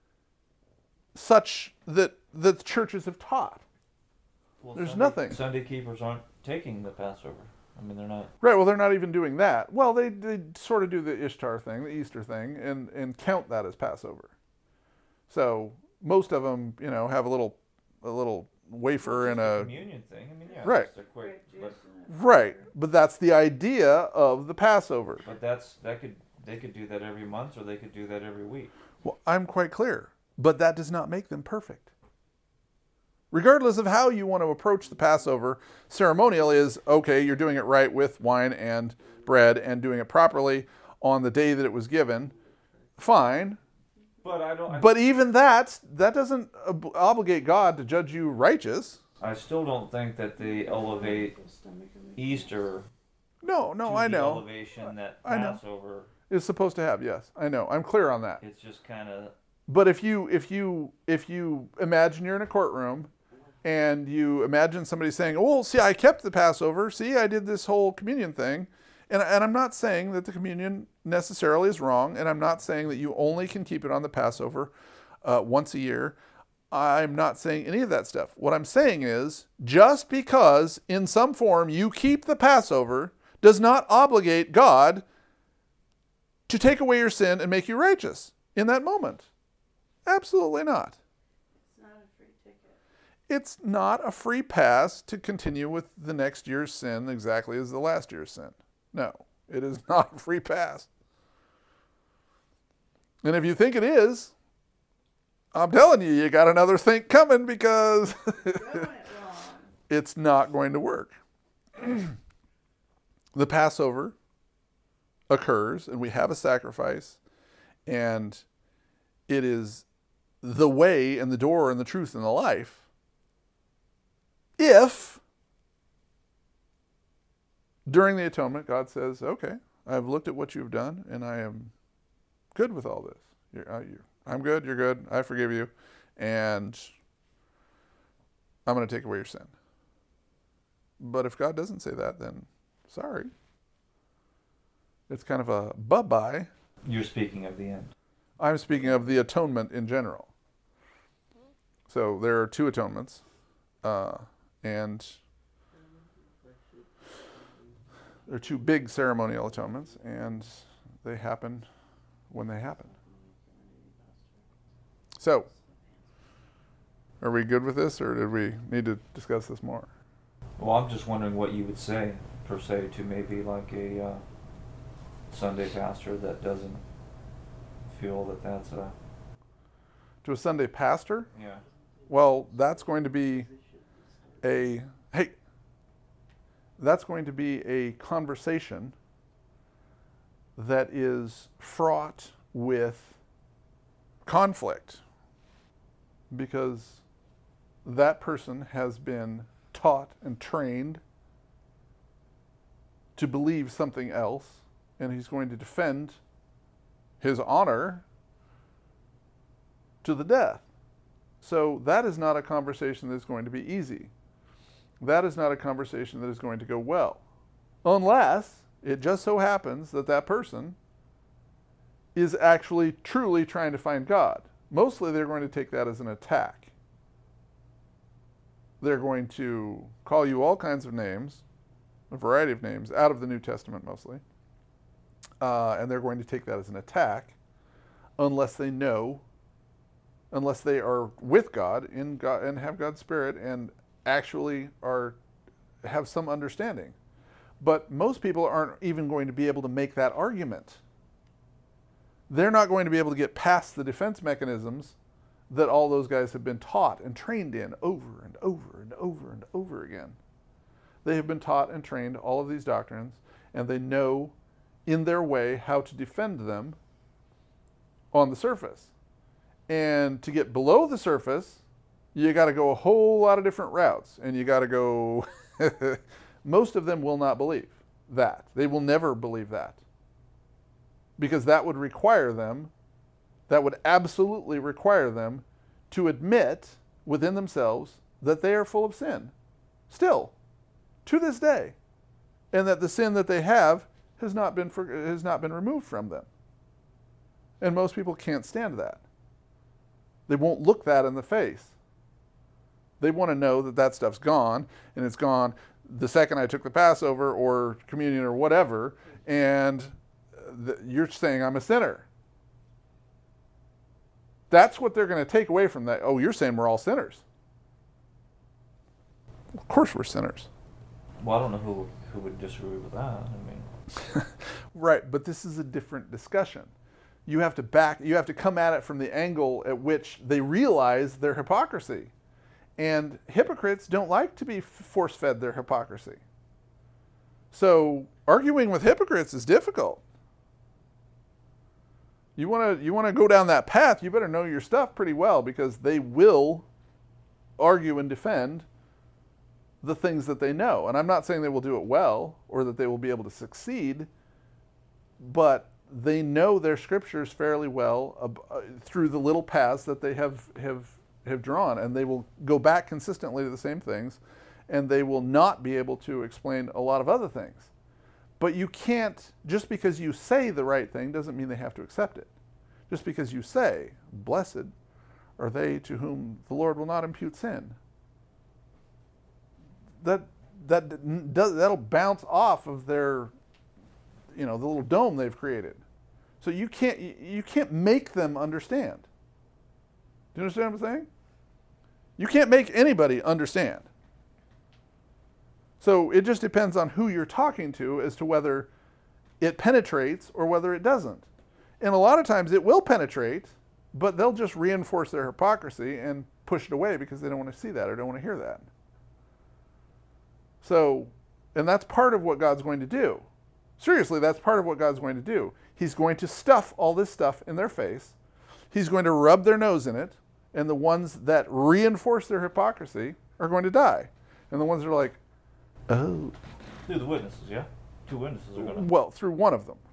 such that the churches have taught. Well, There's Sunday, nothing. Sunday keepers aren't taking the Passover. I mean, they're not. Right, well, they're not even doing that. Well, they, they sort of do the Ishtar thing, the Easter thing, and, and count that as Passover. So most of them, you know, have a little a little wafer and It's a... communion thing. I mean, yeah, Right. just a quick, Grape but, juice and a- Right, but that's the idea of the Passover. but that's that could they could do that every month, or they could do that every week. Well, I'm quite clear, but that does not make them perfect. Regardless of how you want to approach the Passover, ceremonial is, okay, you're doing it right with wine and bread and doing it properly on the day that it was given. Fine. But I don't. I, But even that, that doesn't ob- obligate God to judge you righteous. I still don't think that they elevate Stomach and- Easter No, no, to I the know. elevation that I know. Passover. It's supposed to have, yes. I know. I'm clear on that. It's just kind of. But if you if you if you imagine you're in a courtroom and you imagine somebody saying, "Oh, see, I kept the Passover. See, I did this whole communion thing," and and I'm not saying that the communion necessarily is wrong, and I'm not saying that you only can keep it on the Passover uh, once a year. I'm not saying any of that stuff. What I'm saying is, just because in some form you keep the Passover does not obligate God to take away your sin and make you righteous in that moment. Absolutely not. It's not a free ticket. It's not a free pass to continue with the next year's sin exactly as the last year's sin. No, it is not a free pass. And if you think it is, I'm telling you, you got another think coming because Doing it wrong. it's not going to work. The Passover occurs and we have a sacrifice, and it is the way and the door and the truth and the life. If during the atonement God says, okay, I've looked at what you've done and I am good with all this. You're, uh, you're, I'm good, you're good, I forgive you, and I'm going to take away your sin. But if God doesn't say that, then sorry. It's kind of a bye-bye. You're speaking of the end. I'm speaking of the atonement in general. So there are two atonements, uh, and there are two big ceremonial atonements, and they happen when they happen. So, are we good with this, or did we need to discuss this more? Well, I'm just wondering what you would say, per se, to maybe like a uh, Sunday pastor that doesn't feel that that's a... To a Sunday pastor? Yeah. Well, that's going to be a, hey, that's going to be a conversation that is fraught with conflict, because that person has been taught and trained to believe something else, and he's going to defend his honor to the death. So that is not a conversation that is going to be easy. That is not a conversation that is going to go well, unless it just so happens that that person is actually truly trying to find God. Mostly they're going to take that as an attack. They're going to call you all kinds of names, a variety of names, out of the New Testament mostly, uh, and they're going to take that as an attack unless they know, unless they are with God, in God and have God's Spirit and actually are have some understanding. But most people aren't even going to be able to make that argument. They're not going to be able to get past the defense mechanisms that all those guys have been taught and trained in over and over and over and over again. They have been taught and trained all of these doctrines, and they know in their way how to defend them on the surface. And to get below the surface, you got to go a whole lot of different routes, and you got to go... Most of them will not believe that. They will never believe that. Because that would require them, that would absolutely require them to admit within themselves that they are full of sin, still, to this day, and that the sin that they have has not been for, has not been removed from them. And most people can't stand that. They won't look that in the face. They want to know that that stuff's gone, and it's gone the second I took the Passover or communion or whatever, and th- you're saying I'm a sinner. That's what they're going to take away from that. Oh, you're saying we're all sinners. Of course we're sinners. Well, I don't know who who would disagree with that. I mean, Right, but this is a different discussion. You have to back, you have to come at it from the angle at which they realize their hypocrisy. And hypocrites don't like to be force-fed their hypocrisy. So arguing with hypocrites is difficult. You want to you want to go down that path, you better know your stuff pretty well, because they will argue and defend the things that they know. And I'm not saying they will do it well or that they will be able to succeed, but they know their scriptures fairly well uh, through the little paths that they have, have, have drawn, and they will go back consistently to the same things, and they will not be able to explain a lot of other things. But you can't, just because you say the right thing doesn't mean they have to accept it. Just because you say, blessed are they to whom the Lord will not impute sin, that that does, that'll bounce off of their, you know, the little dome they've created. So you can't you can't make them understand. Do you understand what I'm saying? You can't make anybody understand. So it just depends on who you're talking to as to whether it penetrates or whether it doesn't. And a lot of times it will penetrate, but they'll just reinforce their hypocrisy and push it away because they don't want to see that or don't want to hear that. So, and that's part of what God's going to do. Seriously, that's part of what God's going to do. He's going to stuff all this stuff in their face. He's going to rub their nose in it, and the ones that reinforce their hypocrisy are going to die. And the ones that are like, oh. through the witnesses, yeah? Two witnesses are going to... Well, through one of them.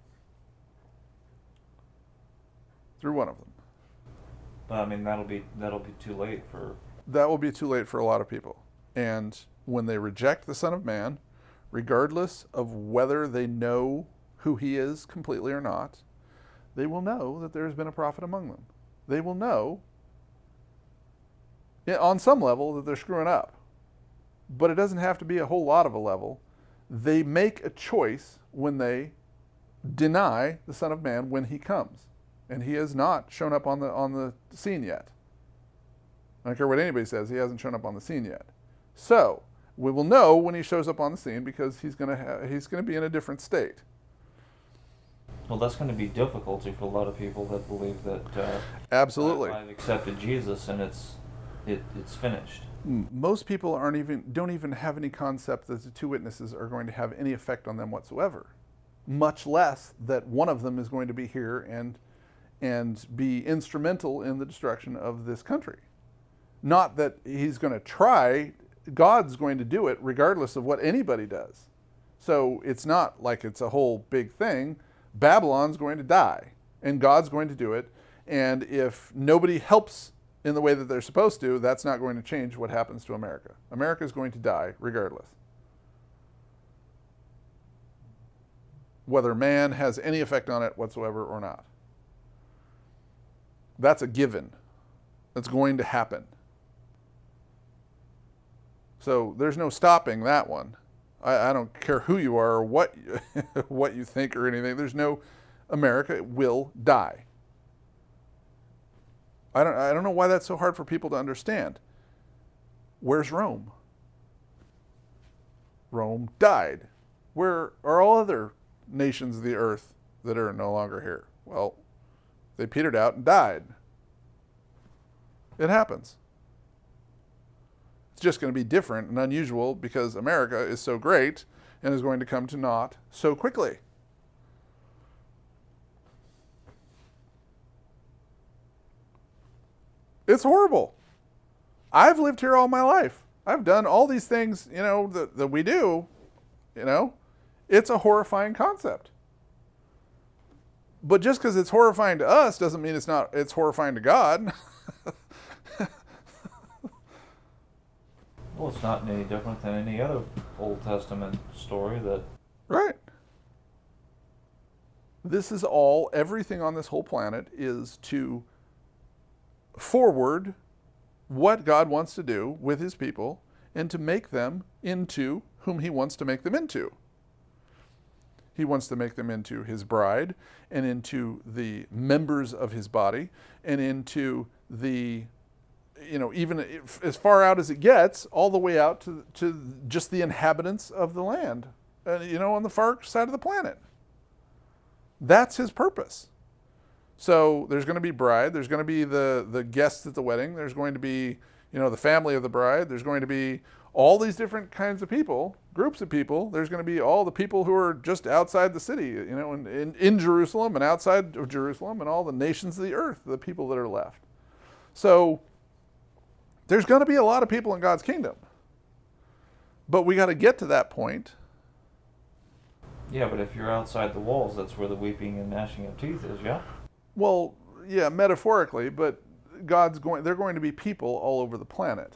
Through one of them. But I mean, that'll be that'll be too late for... That will be too late for a lot of people. And when they reject the Son of Man, regardless of whether they know who he is completely or not, they will know that there has been a prophet among them. They will know, yeah, on some level, that they're screwing up. But it doesn't have to be a whole lot of a level. They make a choice when they deny the Son of Man when he comes. And he has not shown up on the on the scene yet. I don't care what anybody says, he hasn't shown up on the scene yet. So, we will know when he shows up on the scene because he's going to ha- he's going to be in a different state. Well, that's going to be difficulty for a lot of people that believe that uh, Absolutely. I've accepted Jesus and it's it, it's finished. Most people aren't even don't even have any concept that the two witnesses are going to have any effect on them whatsoever, much less that one of them is going to be here and and be instrumental in the destruction of this country. Not that he's going to try. God's going to do it regardless of what anybody does. So it's not like it's a whole big thing. Babylon's going to die, and God's going to do it. And if nobody helps in the way that they're supposed to, that's not going to change what happens to America. America is going to die regardless. Whether man has any effect on it whatsoever or not. That's a given. That's going to happen. So there's no stopping that one. I, I don't care who you are or what you, what you think or anything. There's no, America will die. I don't I don't know why that's so hard for people to understand. Where's Rome? Rome died. Where are all other nations of the earth that are no longer here? Well, they petered out and died. It happens. It's just going to be different and unusual because America is so great and is going to come to naught so quickly. It's horrible. I've lived here all my life. I've done all these things, you know, that, that we do, you know. It's a horrifying concept. But just because it's horrifying to us doesn't mean it's not. It's horrifying to God. Well, it's not any different than any other Old Testament story that. Right. This is all, everything on this whole planet is to forward what God wants to do with his people and to make them into whom he wants to make them into. He wants to make them into his bride and into the members of his body and into the, you know, even if, as far out as it gets, all the way out to, to just the inhabitants of the land, uh, you know, on the far side of the planet. That's his purpose. So there's going to be bride, there's going to be the, the guests at the wedding, there's going to be, you know, the family of the bride, there's going to be all these different kinds of people, groups of people. There's going to be all the people who are just outside the city, you know, in, in, in Jerusalem and outside of Jerusalem and all the nations of the earth, the people that are left. So there's going to be a lot of people in God's kingdom. But we got to get to that point. Yeah, but if you're outside the walls, that's where the weeping and gnashing of teeth is, yeah? Well, yeah, metaphorically, but God's going, they're going to be people all over the planet.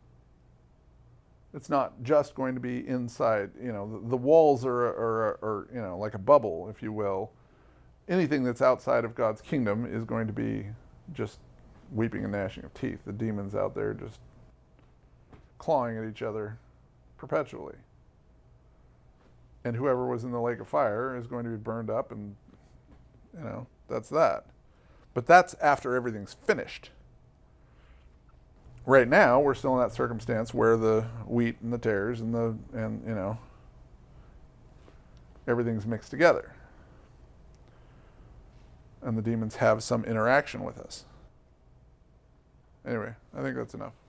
It's not just going to be inside, you know, the, the walls are, are, are, you know, like a bubble, if you will. Anything that's outside of God's kingdom is going to be just weeping and gnashing of teeth. The demons out there just clawing at each other perpetually. And whoever was in the lake of fire is going to be burned up, and, you know, that's that. But that's after everything's finished. Right now, we're still in that circumstance where the wheat and the tares and the, and, you know, everything's mixed together. And the demons have some interaction with us. Anyway, I think that's enough.